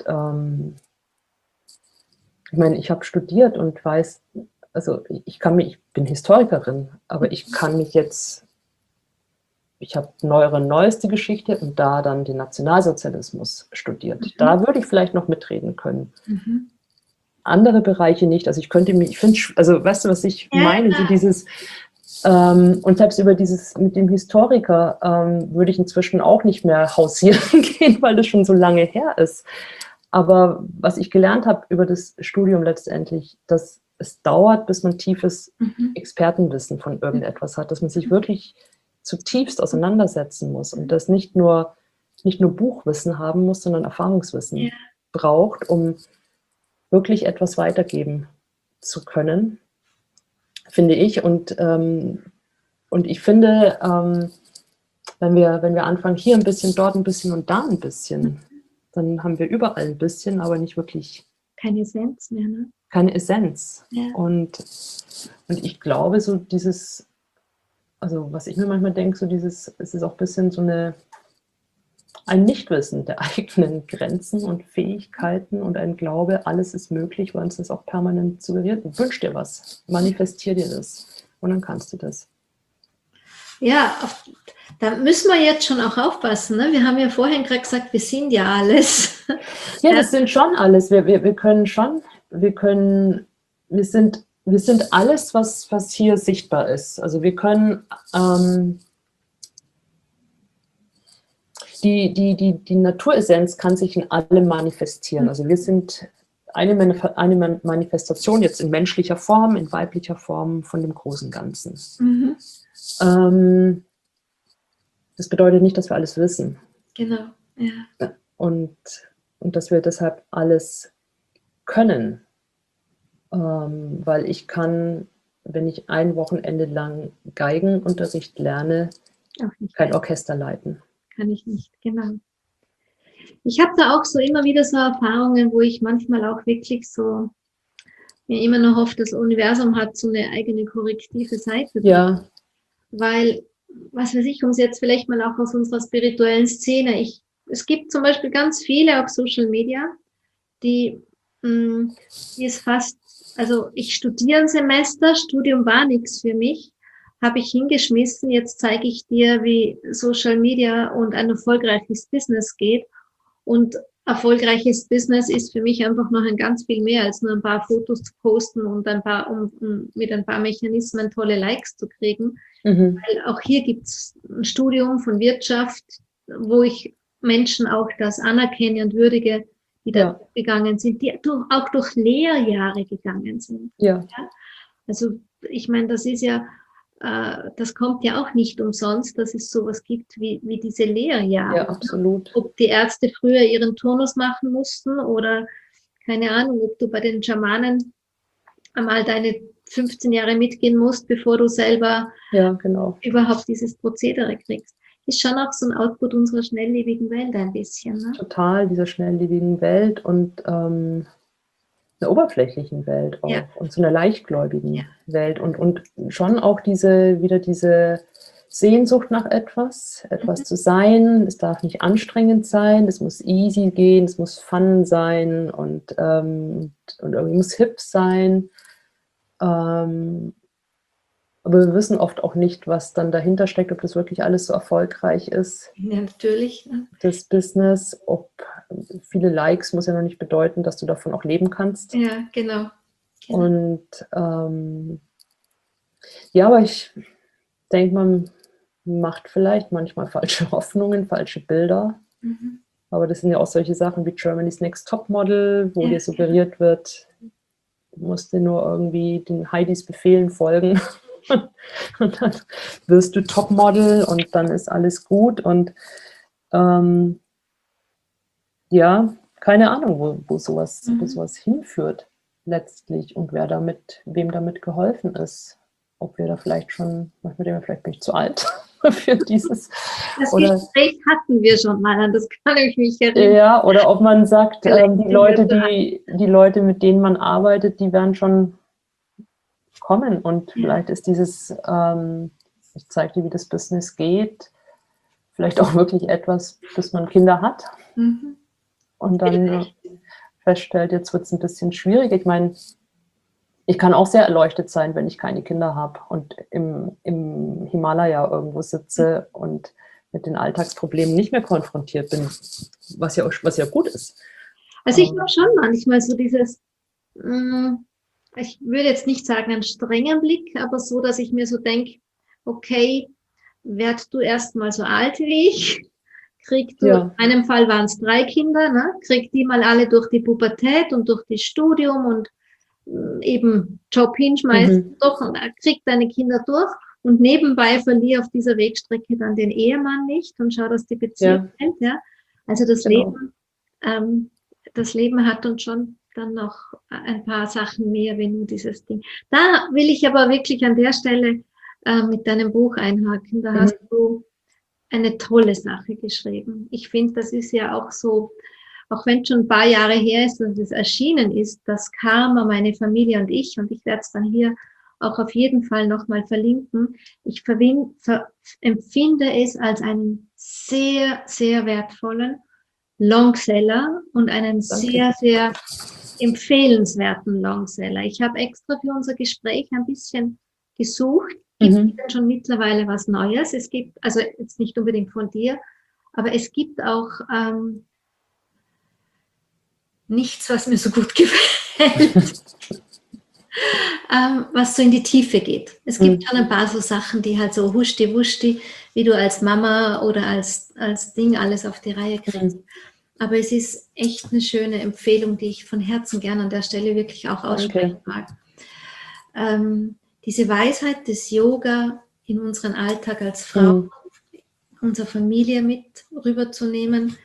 ich meine, ich habe studiert und weiß, also ich bin Historikerin, aber ich habe neueste Geschichte und da dann den Nationalsozialismus studiert. Da würde ich vielleicht noch mitreden können. Andere Bereiche nicht. Also also weißt du, was ich meine? So dieses, und selbst über dieses mit dem Historiker würde ich inzwischen auch nicht mehr hausieren gehen, weil das schon so lange her ist. Aber was ich gelernt habe über das Studium letztendlich, dass es dauert, bis man tiefes Expertenwissen von irgendetwas hat, dass man sich wirklich zutiefst auseinandersetzen muss und das nicht nur Buchwissen haben muss, sondern Erfahrungswissen braucht, um wirklich etwas weitergeben zu können, finde ich. Und ich finde, wenn wir anfangen, hier ein bisschen, dort ein bisschen und da ein bisschen, dann haben wir überall ein bisschen, aber nicht wirklich. Keine Essenz mehr, ne? Keine Essenz. Ja. Und ich glaube, so dieses, also was ich mir manchmal denke, es ist auch ein bisschen so ein Nichtwissen der eigenen Grenzen und Fähigkeiten und ein Glaube, alles ist möglich, weil uns das auch permanent suggeriert. Wünsch dir was, manifestier dir das und dann kannst du das. Ja, da müssen wir jetzt schon auch aufpassen. Ne? Wir haben ja vorhin gerade gesagt, wir sind ja alles. Ja, das sind schon alles. Wir sind alles, was hier sichtbar ist. Also wir können die Naturessenz kann sich in allem manifestieren. Also wir sind eine Manifestation jetzt in menschlicher Form, in weiblicher Form von dem großen Ganzen. Mhm. Das bedeutet nicht, dass wir alles wissen. Genau, ja. Und dass wir deshalb alles können. Weil ich kann, wenn ich ein Wochenende lang Geigenunterricht lerne, Auch nicht. kein Orchester leiten. Kann ich nicht, genau. Ich habe da auch so immer wieder so Erfahrungen, wo ich manchmal auch wirklich so mir immer noch hoffe, das Universum hat so eine eigene korrektive Seite. Ja. Weil, was weiß ich, um es jetzt vielleicht mal auch aus unserer spirituellen Szene, es gibt zum Beispiel ganz viele auf Social Media, die es fast, also ich studiere ein Semester, Studium war nichts für mich, habe ich hingeschmissen, jetzt zeige ich dir, wie Social Media und ein erfolgreiches Business geht. Und erfolgreiches Business ist für mich einfach noch ein ganz viel mehr als nur ein paar Fotos zu posten und mit ein paar Mechanismen tolle Likes zu kriegen. Weil auch hier gibt es ein Studium von Wirtschaft, wo ich Menschen auch das anerkenne und würdige, die da gegangen sind, die auch durch Lehrjahre gegangen sind. Ja. Also ich meine, das ist ja, das kommt ja auch nicht umsonst, dass es sowas gibt wie diese Lehrjahre. Ja, absolut. Ob die Ärzte früher ihren Turnus machen mussten oder keine Ahnung, ob du bei den Schamanen einmal deine 15 Jahre mitgehen musst, bevor du selber überhaupt dieses Prozedere kriegst. Ist schon auch so ein Output unserer schnelllebigen Welt ein bisschen. Ne? Total, dieser schnelllebigen Welt und einer oberflächlichen Welt auch und so einer leichtgläubigen Welt und schon auch wieder diese Sehnsucht nach etwas zu sein. Es darf nicht anstrengend sein, es muss easy gehen, es muss fun sein und irgendwie muss hip sein. Aber wir wissen oft auch nicht, was dann dahinter steckt, ob das wirklich alles so erfolgreich ist. Ja, natürlich. Ne? Das Business, ob viele Likes muss ja noch nicht bedeuten, dass du davon auch leben kannst. Ja, genau. Und aber ich denke, man macht vielleicht manchmal falsche Hoffnungen, falsche Bilder. Aber das sind ja auch solche Sachen wie Germany's Next Topmodel, wo dir suggeriert wird, du musst dir nur irgendwie den Heidis Befehlen folgen. Und dann wirst du Topmodel und dann ist alles gut und keine Ahnung, wo sowas hinführt letztlich und wem damit geholfen ist. Ob wir da vielleicht schon, manchmal bin ich zu alt für dieses. Das Gespräch hatten wir schon mal, an das kann ich mich erinnern. Ja, oder ob man sagt, die Leute, mit denen man arbeitet, die werden schon kommen und vielleicht ist dieses, ich zeige dir, wie das Business geht, vielleicht auch wirklich etwas, bis man Kinder hat und dann feststellt, jetzt wird es ein bisschen schwierig. Ich meine, ich kann auch sehr erleuchtet sein, wenn ich keine Kinder habe und im Himalaya irgendwo sitze und mit den Alltagsproblemen nicht mehr konfrontiert bin, was ja gut ist. Also ich habe schon manchmal so dieses, ich würde jetzt nicht sagen einen strengen Blick, aber so, dass ich mir so denke, okay, werd du erst mal so alt wie ich, in meinem Fall waren es 3 Kinder, ne? Krieg die mal alle durch die Pubertät und durch das Studium und eben Job hinschmeißen, doch, und krieg deine Kinder durch und nebenbei verliere auf dieser Wegstrecke dann den Ehemann nicht und schau, dass die Beziehung hält. Ja? Also das Leben hat uns schon dann noch ein paar Sachen mehr, wenn nur dieses Ding. Da will ich aber wirklich an der Stelle mit deinem Buch einhaken. Da hast du eine tolle Sache geschrieben. Ich finde, das ist ja auch so, auch wenn es schon ein paar Jahre her ist, dass es erschienen ist, das Karma, meine Familie und ich werde es dann hier auch auf jeden Fall nochmal verlinken. Ich empfinde es als einen sehr, sehr wertvollen Longseller und einen sehr, sehr empfehlenswerten Longseller. Ich habe extra für unser Gespräch ein bisschen gesucht. Gibt es denn schon mittlerweile was Neues? Es gibt, also jetzt nicht unbedingt von dir, aber es gibt auch nichts, was mir so gut gefällt, was so in die Tiefe geht. Es gibt schon ein paar so Sachen, die halt so huschti-wuschti, wie du als Mama oder als Ding alles auf die Reihe kriegst. Aber es ist echt eine schöne Empfehlung, die ich von Herzen gerne an der Stelle wirklich auch aussprechen mag. Diese Weisheit des Yoga in unseren Alltag als Frau, unsere Familie mit rüberzunehmen.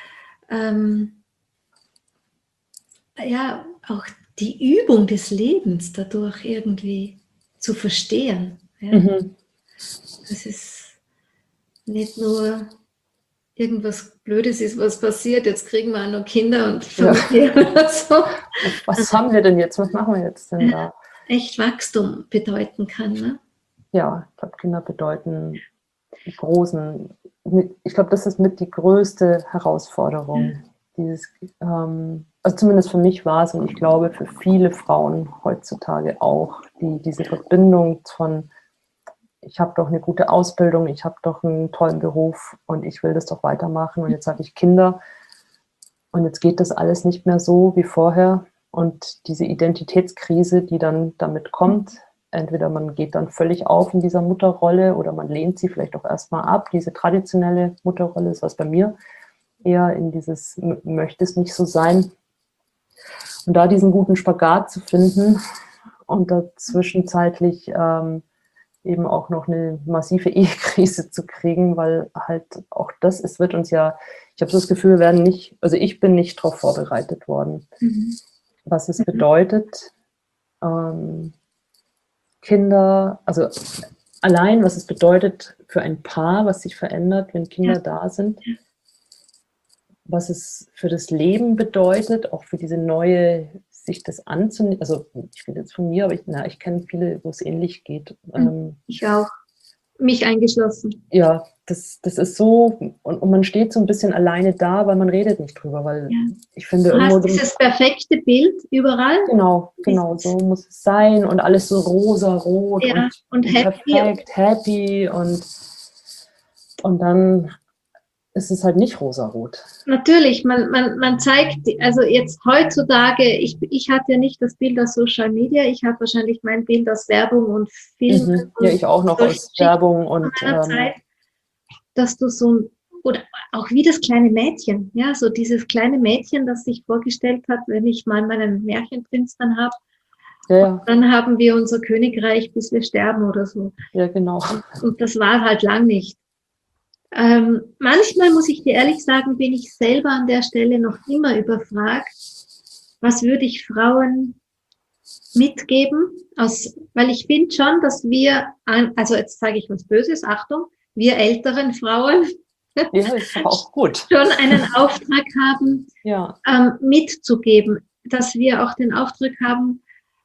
Ja, auch die Übung des Lebens dadurch irgendwie zu verstehen. Ja? Das ist nicht nur irgendwas Blödes ist, was passiert, jetzt kriegen wir auch noch Kinder und Familie oder so. Was haben wir denn jetzt? Was machen wir jetzt denn da? Echt Wachstum bedeuten kann, ne? Ja, ich glaube, Kinder bedeuten ich glaube, das ist mit die größte Herausforderung. Dieses, also zumindest für mich war es und ich glaube für viele Frauen heutzutage auch, diese Verbindung von, ich habe doch eine gute Ausbildung, ich habe doch einen tollen Beruf und ich will das doch weitermachen und jetzt habe ich Kinder und jetzt geht das alles nicht mehr so wie vorher und diese Identitätskrise, die dann damit kommt, entweder man geht dann völlig auf in dieser Mutterrolle oder man lehnt sie vielleicht auch erstmal ab. Diese traditionelle Mutterrolle ist was bei mir eher in dieses, möchte es nicht so sein. Und da diesen guten Spagat zu finden und da zwischenzeitlich eben auch noch eine massive Ehekrise zu kriegen, weil halt auch das, wird uns ja, ich habe so das Gefühl, wir werden nicht, also ich bin nicht darauf vorbereitet worden, was es bedeutet, Kinder, also allein, was es bedeutet für ein Paar, was sich verändert, wenn Kinder da sind, was es für das Leben bedeutet, auch für diese neue, sich das anzunehmen, also ich rede jetzt von mir, aber ich kenne viele, wo es ähnlich geht. Ich auch. Mich eingeschlossen. Ja, das ist so, und man steht so ein bisschen alleine da, weil man redet nicht drüber, weil ich finde du irgendwo... hast dieses perfekte Bild überall. Genau, so muss es sein und alles so rosa-rot und perfekt, happy und dann ist es halt nicht rosarot. Natürlich, man zeigt, also jetzt heutzutage, ich hatte ja nicht das Bild aus Social Media, ich hatte wahrscheinlich mein Bild aus Werbung und Filmen. Ja, ich auch noch aus Werbung und Zeit, dass du so, oder auch wie das kleine Mädchen, ja, so dieses kleine Mädchen, das sich vorgestellt hat, wenn ich mal meinen Märchenprinz dann habe, dann haben wir unser Königreich, bis wir sterben oder so. Ja, genau. Und das war halt lang nicht. Manchmal, muss ich dir ehrlich sagen, bin ich selber an der Stelle noch immer überfragt, was würde ich Frauen mitgeben, weil ich finde schon, dass wir, also jetzt sage ich was Böses, Achtung, wir älteren Frauen ist auch gut. schon einen Auftrag haben, mitzugeben, dass wir auch den Auftrag haben,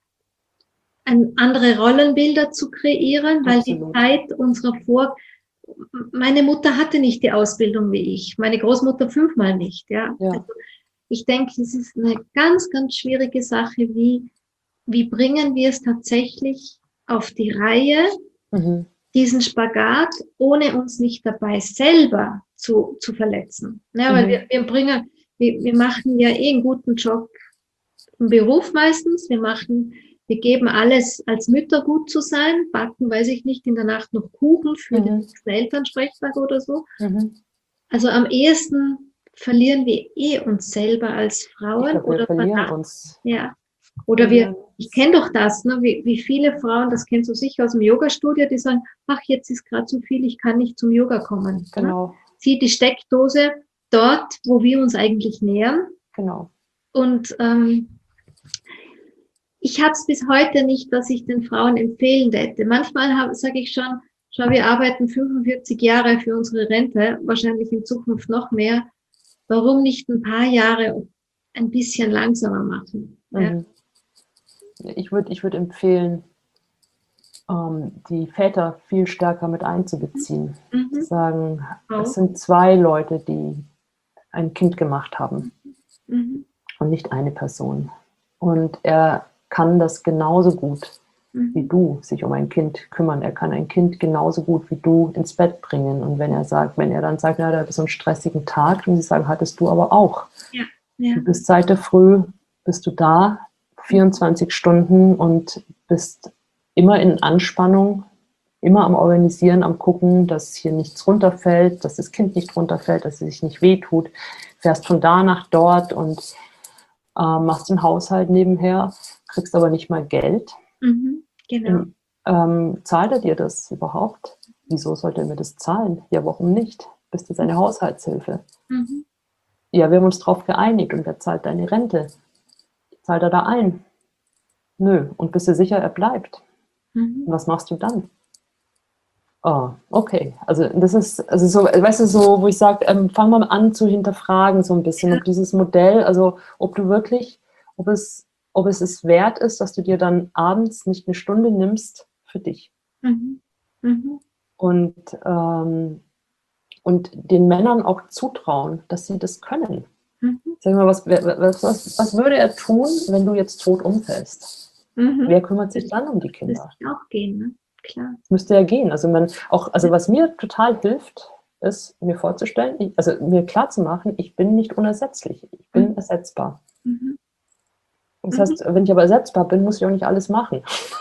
andere Rollenbilder zu kreieren, weil die Zeit unserer meine Mutter hatte nicht die Ausbildung wie ich, meine Großmutter 5-mal nicht. Ja. Also ich denke, es ist eine ganz, ganz schwierige Sache, wie bringen wir es tatsächlich auf die Reihe, diesen Spagat, ohne uns nicht dabei selber zu verletzen. Ja, weil wir machen ja einen guten Job im Beruf meistens, wir geben alles als Mütter gut zu sein, backen, weiß ich nicht, in der Nacht noch Kuchen für den nächsten Elternsprechtag oder so. Also am ehesten verlieren wir uns selber als Frauen. Ich glaub, wir verlieren uns. Ja. Oder ich kenne doch das, ne? Wie viele Frauen, das kennst du sicher aus dem Yoga-Studio, die sagen, ach, jetzt ist gerade zu viel, ich kann nicht zum Yoga kommen. Genau. Zieh die Steckdose dort, wo wir uns eigentlich nähern. Genau. Und ich habe es bis heute nicht, dass ich den Frauen empfehlen hätte. Manchmal sage ich schon, schau, wir arbeiten 45 Jahre für unsere Rente, wahrscheinlich in Zukunft noch mehr. Warum nicht ein paar Jahre ein bisschen langsamer machen? Ja? Ich würde empfehlen, die Väter viel stärker mit einzubeziehen. Zu sagen, es sind 2 Leute, die ein Kind gemacht haben und nicht eine Person. Und er kann das genauso gut wie du sich um ein Kind kümmern. Er kann ein Kind genauso gut wie du ins Bett bringen. Und wenn er dann sagt, ja, da hat so einen stressigen Tag, und sie sagen, hattest du aber auch. Du bist seit der Früh, bist du da, 24 Stunden und bist immer in Anspannung, immer am Organisieren, am Gucken, dass hier nichts runterfällt, dass das Kind nicht runterfällt, dass es sich nicht wehtut. fährst von da nach dort und machst den Haushalt nebenher, kriegst aber nicht mal Geld. Genau. Zahlt er dir das überhaupt? Wieso sollte er mir das zahlen? Ja, warum nicht? Bist du seine Haushaltshilfe? Ja, wir haben uns darauf geeinigt und wer zahlt deine Rente? Zahlt er da ein? Nö. Und bist du sicher, er bleibt? Und was machst du dann? Oh, okay. Also das ist also so, weißt du, so, wo ich sage, fang mal an zu hinterfragen so ein bisschen, ob dieses Modell, also ob du wirklich, ob es wert ist, dass du dir dann abends nicht eine Stunde nimmst für dich. Und den Männern auch zutrauen, dass sie das können. Sag mal, was würde er tun, wenn du jetzt tot umfällst? Wer kümmert sich dann um die Kinder? Das müsste auch gehen, ne? Klar. Das müsste ja gehen. Also was mir total hilft, ist mir vorzustellen, also mir klarzumachen, ich bin nicht unersetzlich, ich bin ersetzbar. Das heißt, wenn ich aber ersetzbar bin, muss ich auch nicht alles machen.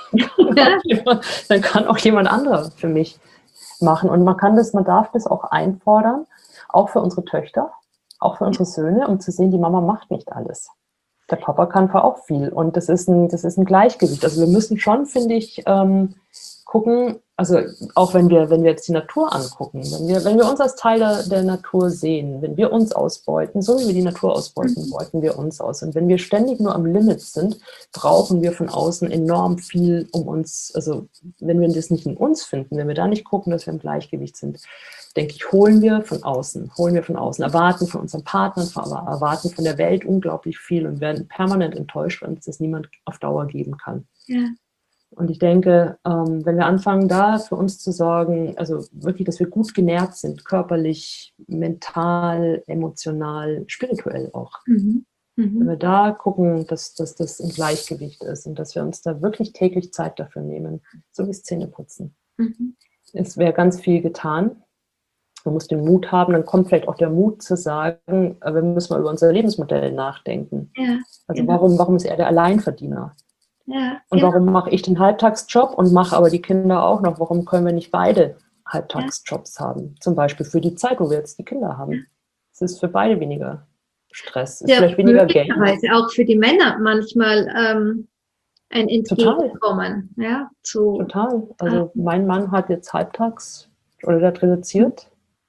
Dann kann auch jemand anderer für mich machen. Und man darf das auch einfordern, auch für unsere Töchter, auch für unsere Söhne, um zu sehen, die Mama macht nicht alles. Der Papa kann auch viel. Und das ist ein Gleichgewicht. Also wir müssen schon, finde ich, gucken, also auch wenn wir jetzt die Natur angucken, wenn wir uns als Teil der Natur sehen, wenn wir uns ausbeuten, so wie wir die Natur ausbeuten, beuten wir uns aus. Und wenn wir ständig nur am Limit sind, brauchen wir von außen enorm viel, um uns, also wenn wir das nicht in uns finden, wenn wir da nicht gucken, dass wir im Gleichgewicht sind, denke ich, holen wir von außen, erwarten von unserem Partner, erwarten von der Welt unglaublich viel und werden permanent enttäuscht, wenn es das niemand auf Dauer geben kann. Ja. Und ich denke, wenn wir anfangen, da für uns zu sorgen, also wirklich, dass wir gut genährt sind, körperlich, mental, emotional, spirituell auch. Wenn wir da gucken, dass das im Gleichgewicht ist und dass wir uns da wirklich täglich Zeit dafür nehmen, so wie Zähneputzen. Es wäre ganz viel getan. Man muss den Mut haben, dann kommt vielleicht auch der Mut zu sagen, wir müssen mal über unser Lebensmodell nachdenken. Ja, also warum ist er der Alleinverdiener? Ja, und warum mache ich den Halbtagsjob und mache aber die Kinder auch noch? Warum können wir nicht beide Halbtagsjobs haben? Zum Beispiel für die Zeit, wo wir jetzt die Kinder haben. Es ist für beide weniger Stress. Es ist vielleicht weniger Geld. Auch für die Männer manchmal ein Entgegenkommen. Ja, Total. Also mein Mann hat jetzt halbtags oder der hat reduziert.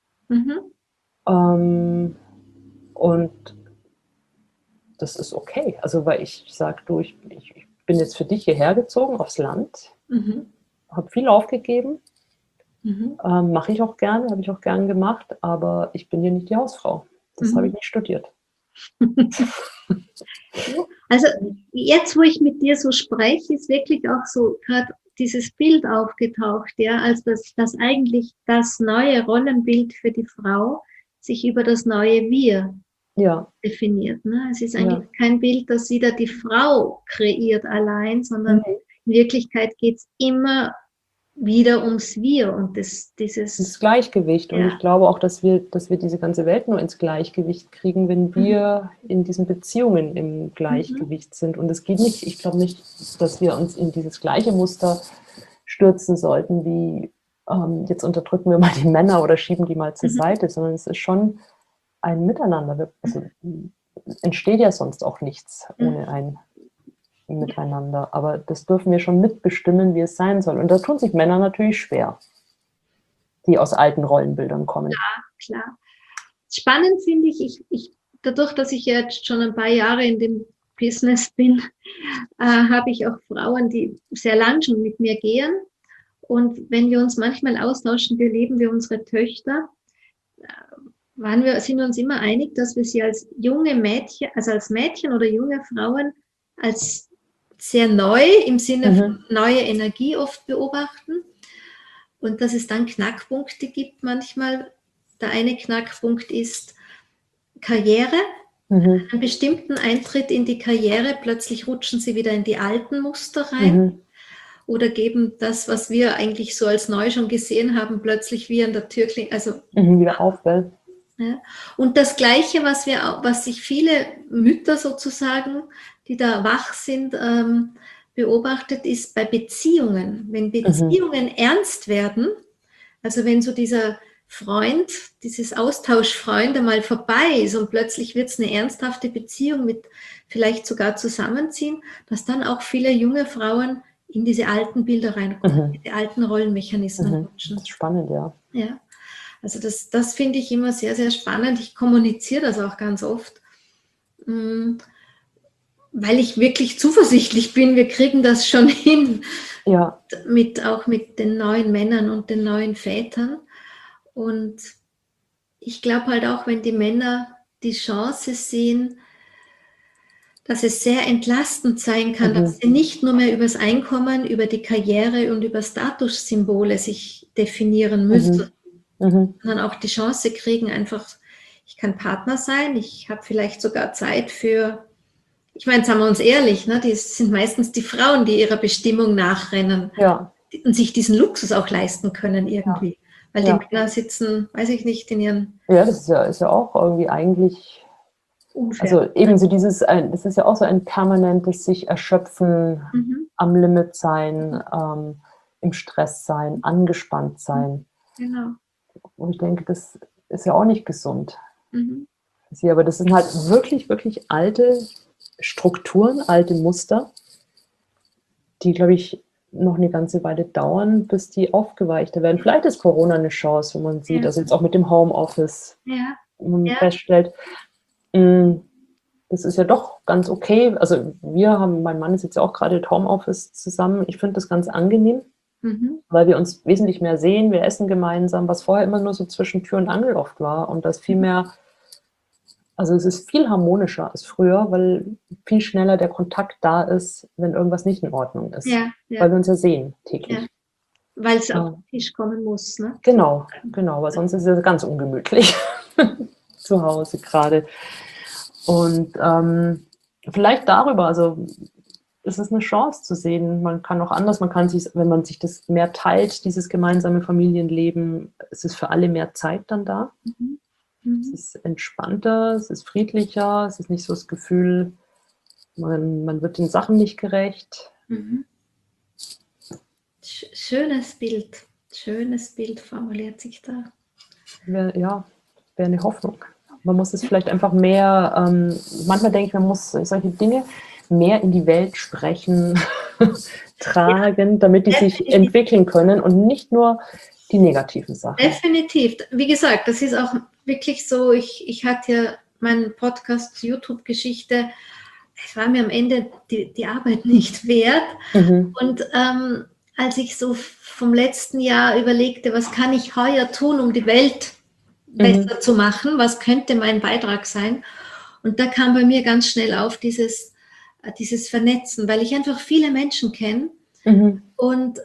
Und das ist okay. Also weil ich sage, ich bin jetzt für dich hierher gezogen aufs Land, habe viel aufgegeben, mache ich auch gerne, habe ich auch gern gemacht, aber ich bin hier nicht die Hausfrau. Das habe ich nicht studiert. Also jetzt, wo ich mit dir so spreche, ist wirklich auch so gerade dieses Bild aufgetaucht, ja, als dass eigentlich das neue Rollenbild für die Frau sich über das neue Wir definiert. Ne? Es ist eigentlich kein Bild, das wieder die Frau kreiert allein, sondern in Wirklichkeit geht es immer wieder ums Wir und das Gleichgewicht. Und ich glaube auch, dass wir diese ganze Welt nur ins Gleichgewicht kriegen, wenn wir in diesen Beziehungen im Gleichgewicht sind. Und es geht nicht, ich glaube nicht, dass wir uns in dieses gleiche Muster stürzen sollten, wie jetzt unterdrücken wir mal die Männer oder schieben die mal zur Seite, sondern es ist schon ein Miteinander. Also entsteht ja sonst auch nichts ohne ein Miteinander. Aber das dürfen wir schon mitbestimmen, wie es sein soll. Und da tun sich Männer natürlich schwer, die aus alten Rollenbildern kommen. Ja, klar. Spannend finde ich, dadurch, dass ich jetzt schon ein paar Jahre in dem Business bin, habe ich auch Frauen, die sehr lang schon mit mir gehen. Und wenn wir uns manchmal austauschen, wie leben wir unsere Töchter, sind wir uns immer einig, dass wir sie als junge Mädchen, also als Mädchen oder junge Frauen, als sehr neu im Sinne von neue Energie oft beobachten und dass es dann Knackpunkte gibt manchmal. Der eine Knackpunkt ist Karriere. Einen bestimmten Eintritt in die Karriere, plötzlich rutschen sie wieder in die alten Muster rein oder geben das, was wir eigentlich so als neu schon gesehen haben, plötzlich wie an der Tür klingt. Also wieder aufwählt. Ja. Und das Gleiche, was sich viele Mütter sozusagen, die da wach sind, beobachtet, ist bei Beziehungen. Wenn Beziehungen ernst werden, also wenn so dieser Freund, dieses Austauschfreunde mal vorbei ist und plötzlich wird es eine ernsthafte Beziehung mit vielleicht sogar Zusammenziehen, dass dann auch viele junge Frauen in diese alten Bilder reinkommen, diese alten Rollenmechanismen rutschen. Das ist spannend, ja. Ja, also das finde ich immer sehr, sehr spannend. Ich kommuniziere das auch ganz oft, weil ich wirklich zuversichtlich bin, wir kriegen das schon hin, Ja. auch mit den neuen Männern und den neuen Vätern. Und ich glaube halt auch, wenn die Männer die Chance sehen, dass es sehr entlastend sein kann, dass sie nicht nur mehr über das Einkommen, über die Karriere und über Statussymbole sich definieren müssen, sondern auch die Chance kriegen, einfach, ich kann Partner sein, ich habe vielleicht sogar Zeit für, ich meine, sagen wir uns ehrlich, ne, das sind meistens die Frauen, die ihrer Bestimmung nachrennen und sich diesen Luxus auch leisten können irgendwie. Weil die Männer sitzen, weiß ich nicht, in ihren... Ja, das ist ja auch irgendwie eigentlich... Unfair. Also eben so das ist ja auch so ein permanentes sich erschöpfen, am Limit sein, im Stress sein, angespannt sein. Genau. Und ich denke, das ist ja auch nicht gesund. Aber das sind halt wirklich, wirklich alte Strukturen, alte Muster, die, glaube ich, noch eine ganze Weile dauern, bis die aufgeweichter werden. Vielleicht ist Corona eine Chance, wo man sieht, also jetzt auch mit dem Homeoffice, wo man feststellt, das ist ja doch ganz okay. Also mein Mann ist jetzt ja auch gerade im Homeoffice zusammen. Ich finde das ganz angenehm, weil wir uns wesentlich mehr sehen. Wir essen gemeinsam, was vorher immer nur so zwischen Tür und Angel oft war. Und das viel mehr, also es ist viel harmonischer als früher, weil viel schneller der Kontakt da ist, wenn irgendwas nicht in Ordnung ist. Weil wir uns ja sehen täglich. Ja. Weil es auf den Tisch kommen muss. Ne? Genau, weil sonst ist es ganz ungemütlich zu Hause gerade. Und vielleicht darüber, also es ist eine Chance zu sehen, man kann auch anders, man kann sich, wenn man sich das mehr teilt, dieses gemeinsame Familienleben, es ist für alle mehr Zeit dann da. Es ist entspannter, es ist friedlicher, es ist nicht so das Gefühl, man wird den Sachen nicht gerecht. Schönes Bild formuliert sich da. Wäre eine Hoffnung. Man muss es vielleicht einfach mehr, manchmal denke ich, man muss solche Dinge mehr in die Welt sprechen, tragen, damit die sich entwickeln können und nicht nur die negativen Sachen. Definitiv. Wie gesagt, das ist auch wirklich so, ich hatte ja meinen Podcast YouTube-Geschichte, es war mir am Ende die Arbeit nicht wert. Und als ich so vom letzten Jahr überlegte, was kann ich heuer tun, um die Welt besser zu machen, was könnte mein Beitrag sein? Und da kam bei mir ganz schnell auf dieses Vernetzen, weil ich einfach viele Menschen kenne und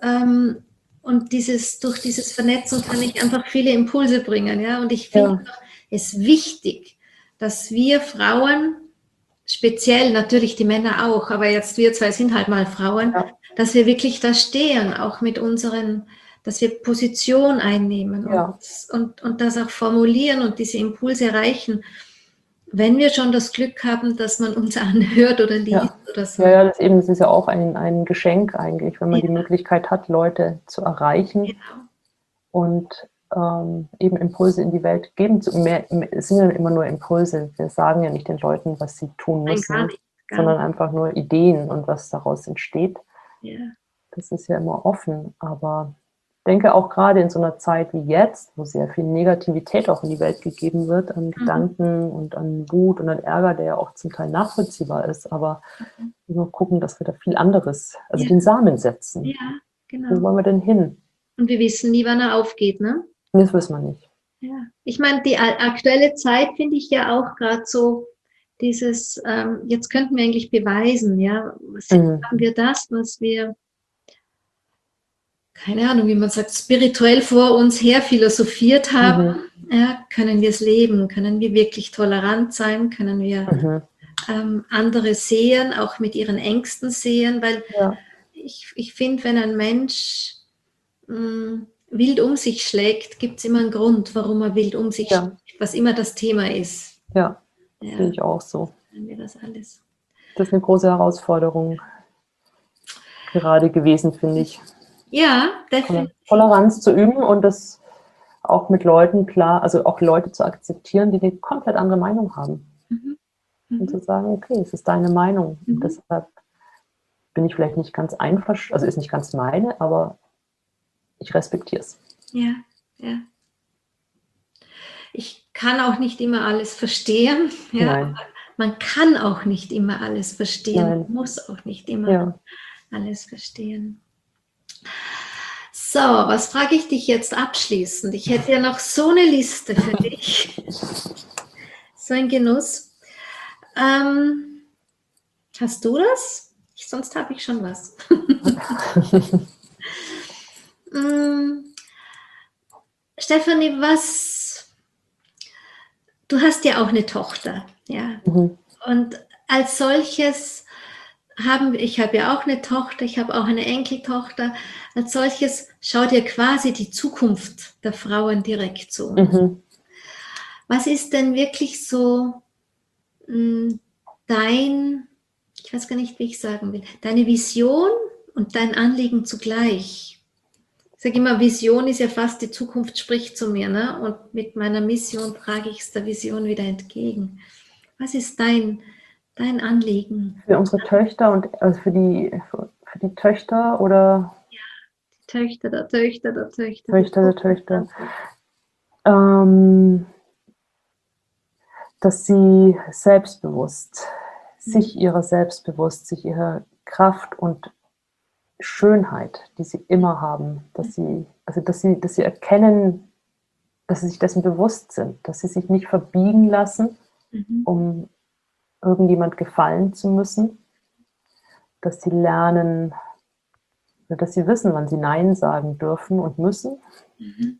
durch dieses Vernetzen kann ich einfach viele Impulse bringen. Ja? Und ich finde es wichtig, dass wir Frauen, speziell natürlich die Männer auch, aber jetzt wir zwei sind halt mal Frauen, dass wir wirklich da stehen, auch mit dass wir Position einnehmen und das auch formulieren und diese Impulse erreichen, wenn wir schon das Glück haben, dass man uns anhört oder liest oder so. Ja, das ist ja auch ein Geschenk eigentlich, wenn man die Möglichkeit hat, Leute zu erreichen und eben Impulse in die Welt geben. Es sind ja immer nur Impulse. Wir sagen ja nicht den Leuten, was sie tun müssen, gar nicht. Sondern einfach nur Ideen und was daraus entsteht. Das ist ja immer offen, aber ich denke auch gerade in so einer Zeit wie jetzt, wo sehr viel Negativität auch in die Welt gegeben wird, an Gedanken und an Wut und an Ärger, der ja auch zum Teil nachvollziehbar ist, aber nur gucken, dass wir da viel anderes, also den Samen setzen. Ja, genau. Wo wollen wir denn hin? Und wir wissen nie, wann er aufgeht, ne? Das wissen wir nicht. Ja. Ich meine, die aktuelle Zeit finde ich ja auch gerade so dieses, jetzt könnten wir eigentlich beweisen, ja, haben wir das, was wir, keine Ahnung, wie man sagt, spirituell vor uns her philosophiert haben, können wir es leben, können wir wirklich tolerant sein, können wir andere sehen, auch mit ihren Ängsten sehen, weil ich finde, wenn ein Mensch wild um sich schlägt, gibt es immer einen Grund, warum er wild um sich schlägt, was immer das Thema ist. Ja, sehe ich auch so. Wir das alles. Das ist eine große Herausforderung gerade gewesen, finde ich. Ja, definitiv. Toleranz zu üben und das auch mit Leuten klar, also auch Leute zu akzeptieren, die eine komplett andere Meinung haben. Mhm. Und zu Mhm. sagen, okay, es ist deine Meinung. Und Mhm. deshalb bin ich vielleicht nicht ganz einverstanden, also ist nicht ganz meine, aber ich respektiere es. Ja, ja. Ich kann auch nicht immer alles verstehen. Ja, Nein, man kann auch nicht immer alles verstehen, nein, muss auch nicht immer ja. alles verstehen. So, was frage ich dich jetzt abschließend? Ich hätte ja noch so eine Liste für dich. So ein Genuss. Hast du das? Sonst habe ich schon was. Stefanie, du hast ja auch eine Tochter, ja. Mhm. Und als solches ich habe ja auch eine Tochter, ich habe auch eine Enkeltochter. Als solches schaut ihr quasi die Zukunft der Frauen direkt zu. Mhm. Was ist denn wirklich so dein, ich weiß gar nicht, wie ich sagen will, deine Vision und dein Anliegen zugleich? Ich sage immer, Vision ist ja fast die Zukunft spricht zu mir, ne? Und mit meiner Mission trage ich es der Vision wieder entgegen. Was ist dein Anliegen? Für unsere Töchter und also für die Töchter oder Töchter der Töchter der Töchter. Töchter der Töchter, ähm, dass sie selbstbewusst, sich ihrer selbst bewusst, sich ihrer Kraft und Schönheit, die sie immer haben, dass sie erkennen, dass sie sich dessen bewusst sind, dass sie sich nicht verbiegen lassen, Mhm. um irgendjemand gefallen zu müssen, dass sie lernen, dass sie wissen, wann sie Nein sagen dürfen und müssen, Mhm.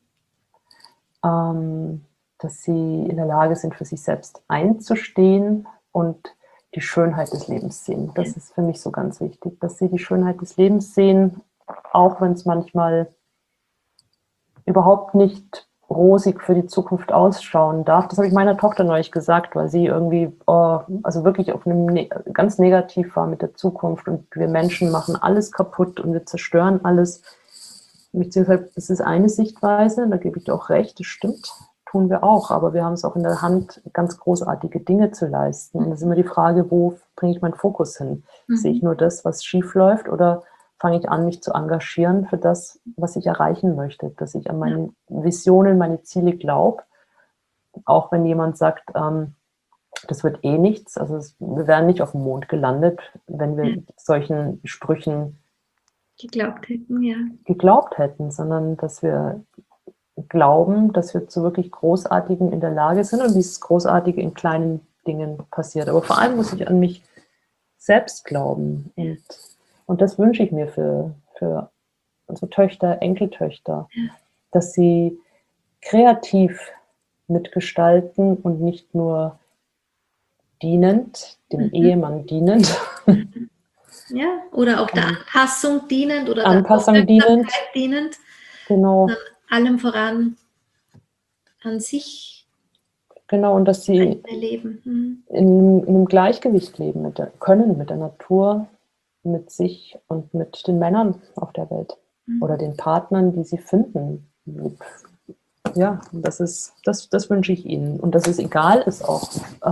dass sie in der Lage sind, für sich selbst einzustehen und die Schönheit des Lebens sehen. Das ist für mich so ganz wichtig, dass sie die Schönheit des Lebens sehen, auch wenn es manchmal überhaupt nicht rosig für die Zukunft ausschauen darf. Das habe ich meiner Tochter neulich gesagt, weil sie irgendwie, also wirklich auf einem ganz negativ war mit der Zukunft und wir Menschen machen alles kaputt und wir zerstören alles. Beziehungsweise, das ist eine Sichtweise, da gebe ich dir auch recht, das stimmt, tun wir auch, aber wir haben es auch in der Hand, ganz großartige Dinge zu leisten. Und es ist immer die Frage, wo bringe ich meinen Fokus hin? Sehe ich nur das, was schief läuft, oder fange ich an, mich zu engagieren für das, was ich erreichen möchte, dass ich an meine Visionen, meine Ziele glaube, auch wenn jemand sagt, das wird eh nichts, also wir wären nicht auf dem Mond gelandet, wenn wir solchen Sprüchen Geglaubt hätten, ja. geglaubt hätten, sondern dass wir glauben, dass wir zu wirklich Großartigen in der Lage sind und dieses Großartige in kleinen Dingen passiert. Aber vor allem muss ich an mich selbst glauben. Und das wünsche ich mir für unsere Töchter, Enkeltöchter, dass sie kreativ mitgestalten und nicht nur dienend, dem Ehemann dienend. Ja, oder auch der Anpassung dienend oder der Anpassung dienend. Aufmerksamkeit dienend, Genau. allem voran an sich Genau, und dass sie leben. in einem Gleichgewicht leben können mit der Natur, mit sich und mit den Männern auf der Welt oder den Partnern, die sie finden. Ja, das wünsche ich ihnen. Und dass es egal ist auch,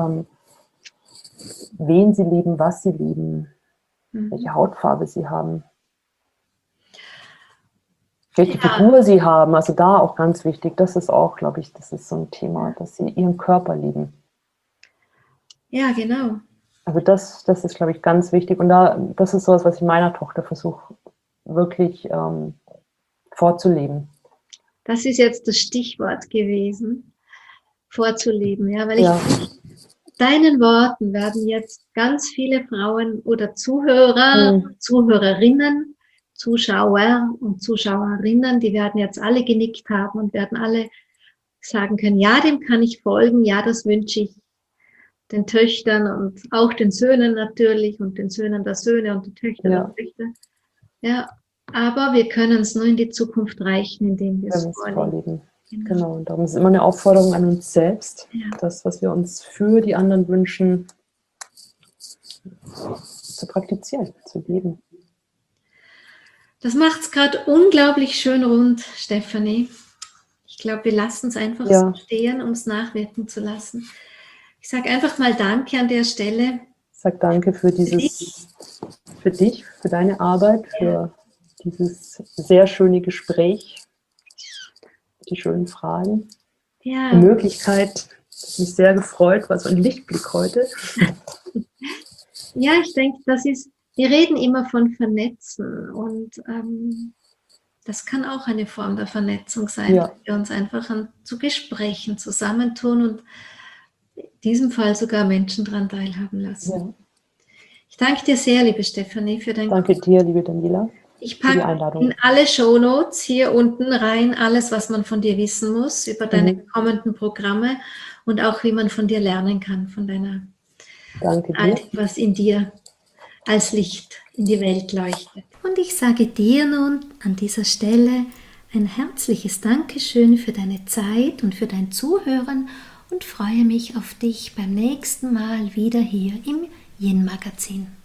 wen sie lieben, was sie lieben, welche Hautfarbe sie haben, welche Figur sie haben. Also da auch ganz wichtig, das ist auch, glaube ich, das ist so ein Thema, dass sie ihren Körper lieben. Ja, genau. Also das ist, glaube ich, ganz wichtig. Und das ist sowas, was ich meiner Tochter versuche, wirklich vorzuleben. Das ist jetzt das Stichwort gewesen, vorzuleben, ja, weil deinen Worten werden jetzt ganz viele Frauen oder Zuhörer, Zuhörerinnen, Zuschauer und Zuschauerinnen, die werden jetzt alle genickt haben und werden alle sagen können, ja, dem kann ich folgen, ja, das wünsche ich den Töchtern und auch den Söhnen natürlich und den Söhnen der Söhne und den Töchtern der Töchter. Ja, aber wir können es nur in die Zukunft reichen, indem wir es vorleben. Genau, und darum ist es immer eine Aufforderung an uns selbst, das, was wir uns für die anderen wünschen, zu praktizieren, zu leben. Das macht es gerade unglaublich schön rund, Stefanie. Ich glaube, wir lassen es einfach Ja. so stehen, um es nachwirken zu lassen. Ich sage einfach mal Danke an der Stelle. Ich sage danke für dich, für deine Arbeit, für dieses sehr schöne Gespräch, die schönen Fragen, die Möglichkeit. Ich habe mich sehr gefreut, war so ein Lichtblick heute. Ja, ich denke, wir reden immer von Vernetzen und das kann auch eine Form der Vernetzung sein, dass wir uns einfach zu Gesprächen zusammentun und in diesem Fall sogar Menschen daran teilhaben lassen. Ja. Ich danke dir sehr, liebe Stefanie, für dein Danke dir, liebe Daniela. Ich packe in alle Shownotes hier unten rein alles, was man von dir wissen muss, über deine kommenden Programme und auch, wie man von dir lernen kann, von deiner all dem, was in dir als Licht in die Welt leuchtet. Und ich sage dir nun an dieser Stelle ein herzliches Dankeschön für deine Zeit und für dein Zuhören und freue mich auf dich beim nächsten Mal wieder hier im Yin Magazin.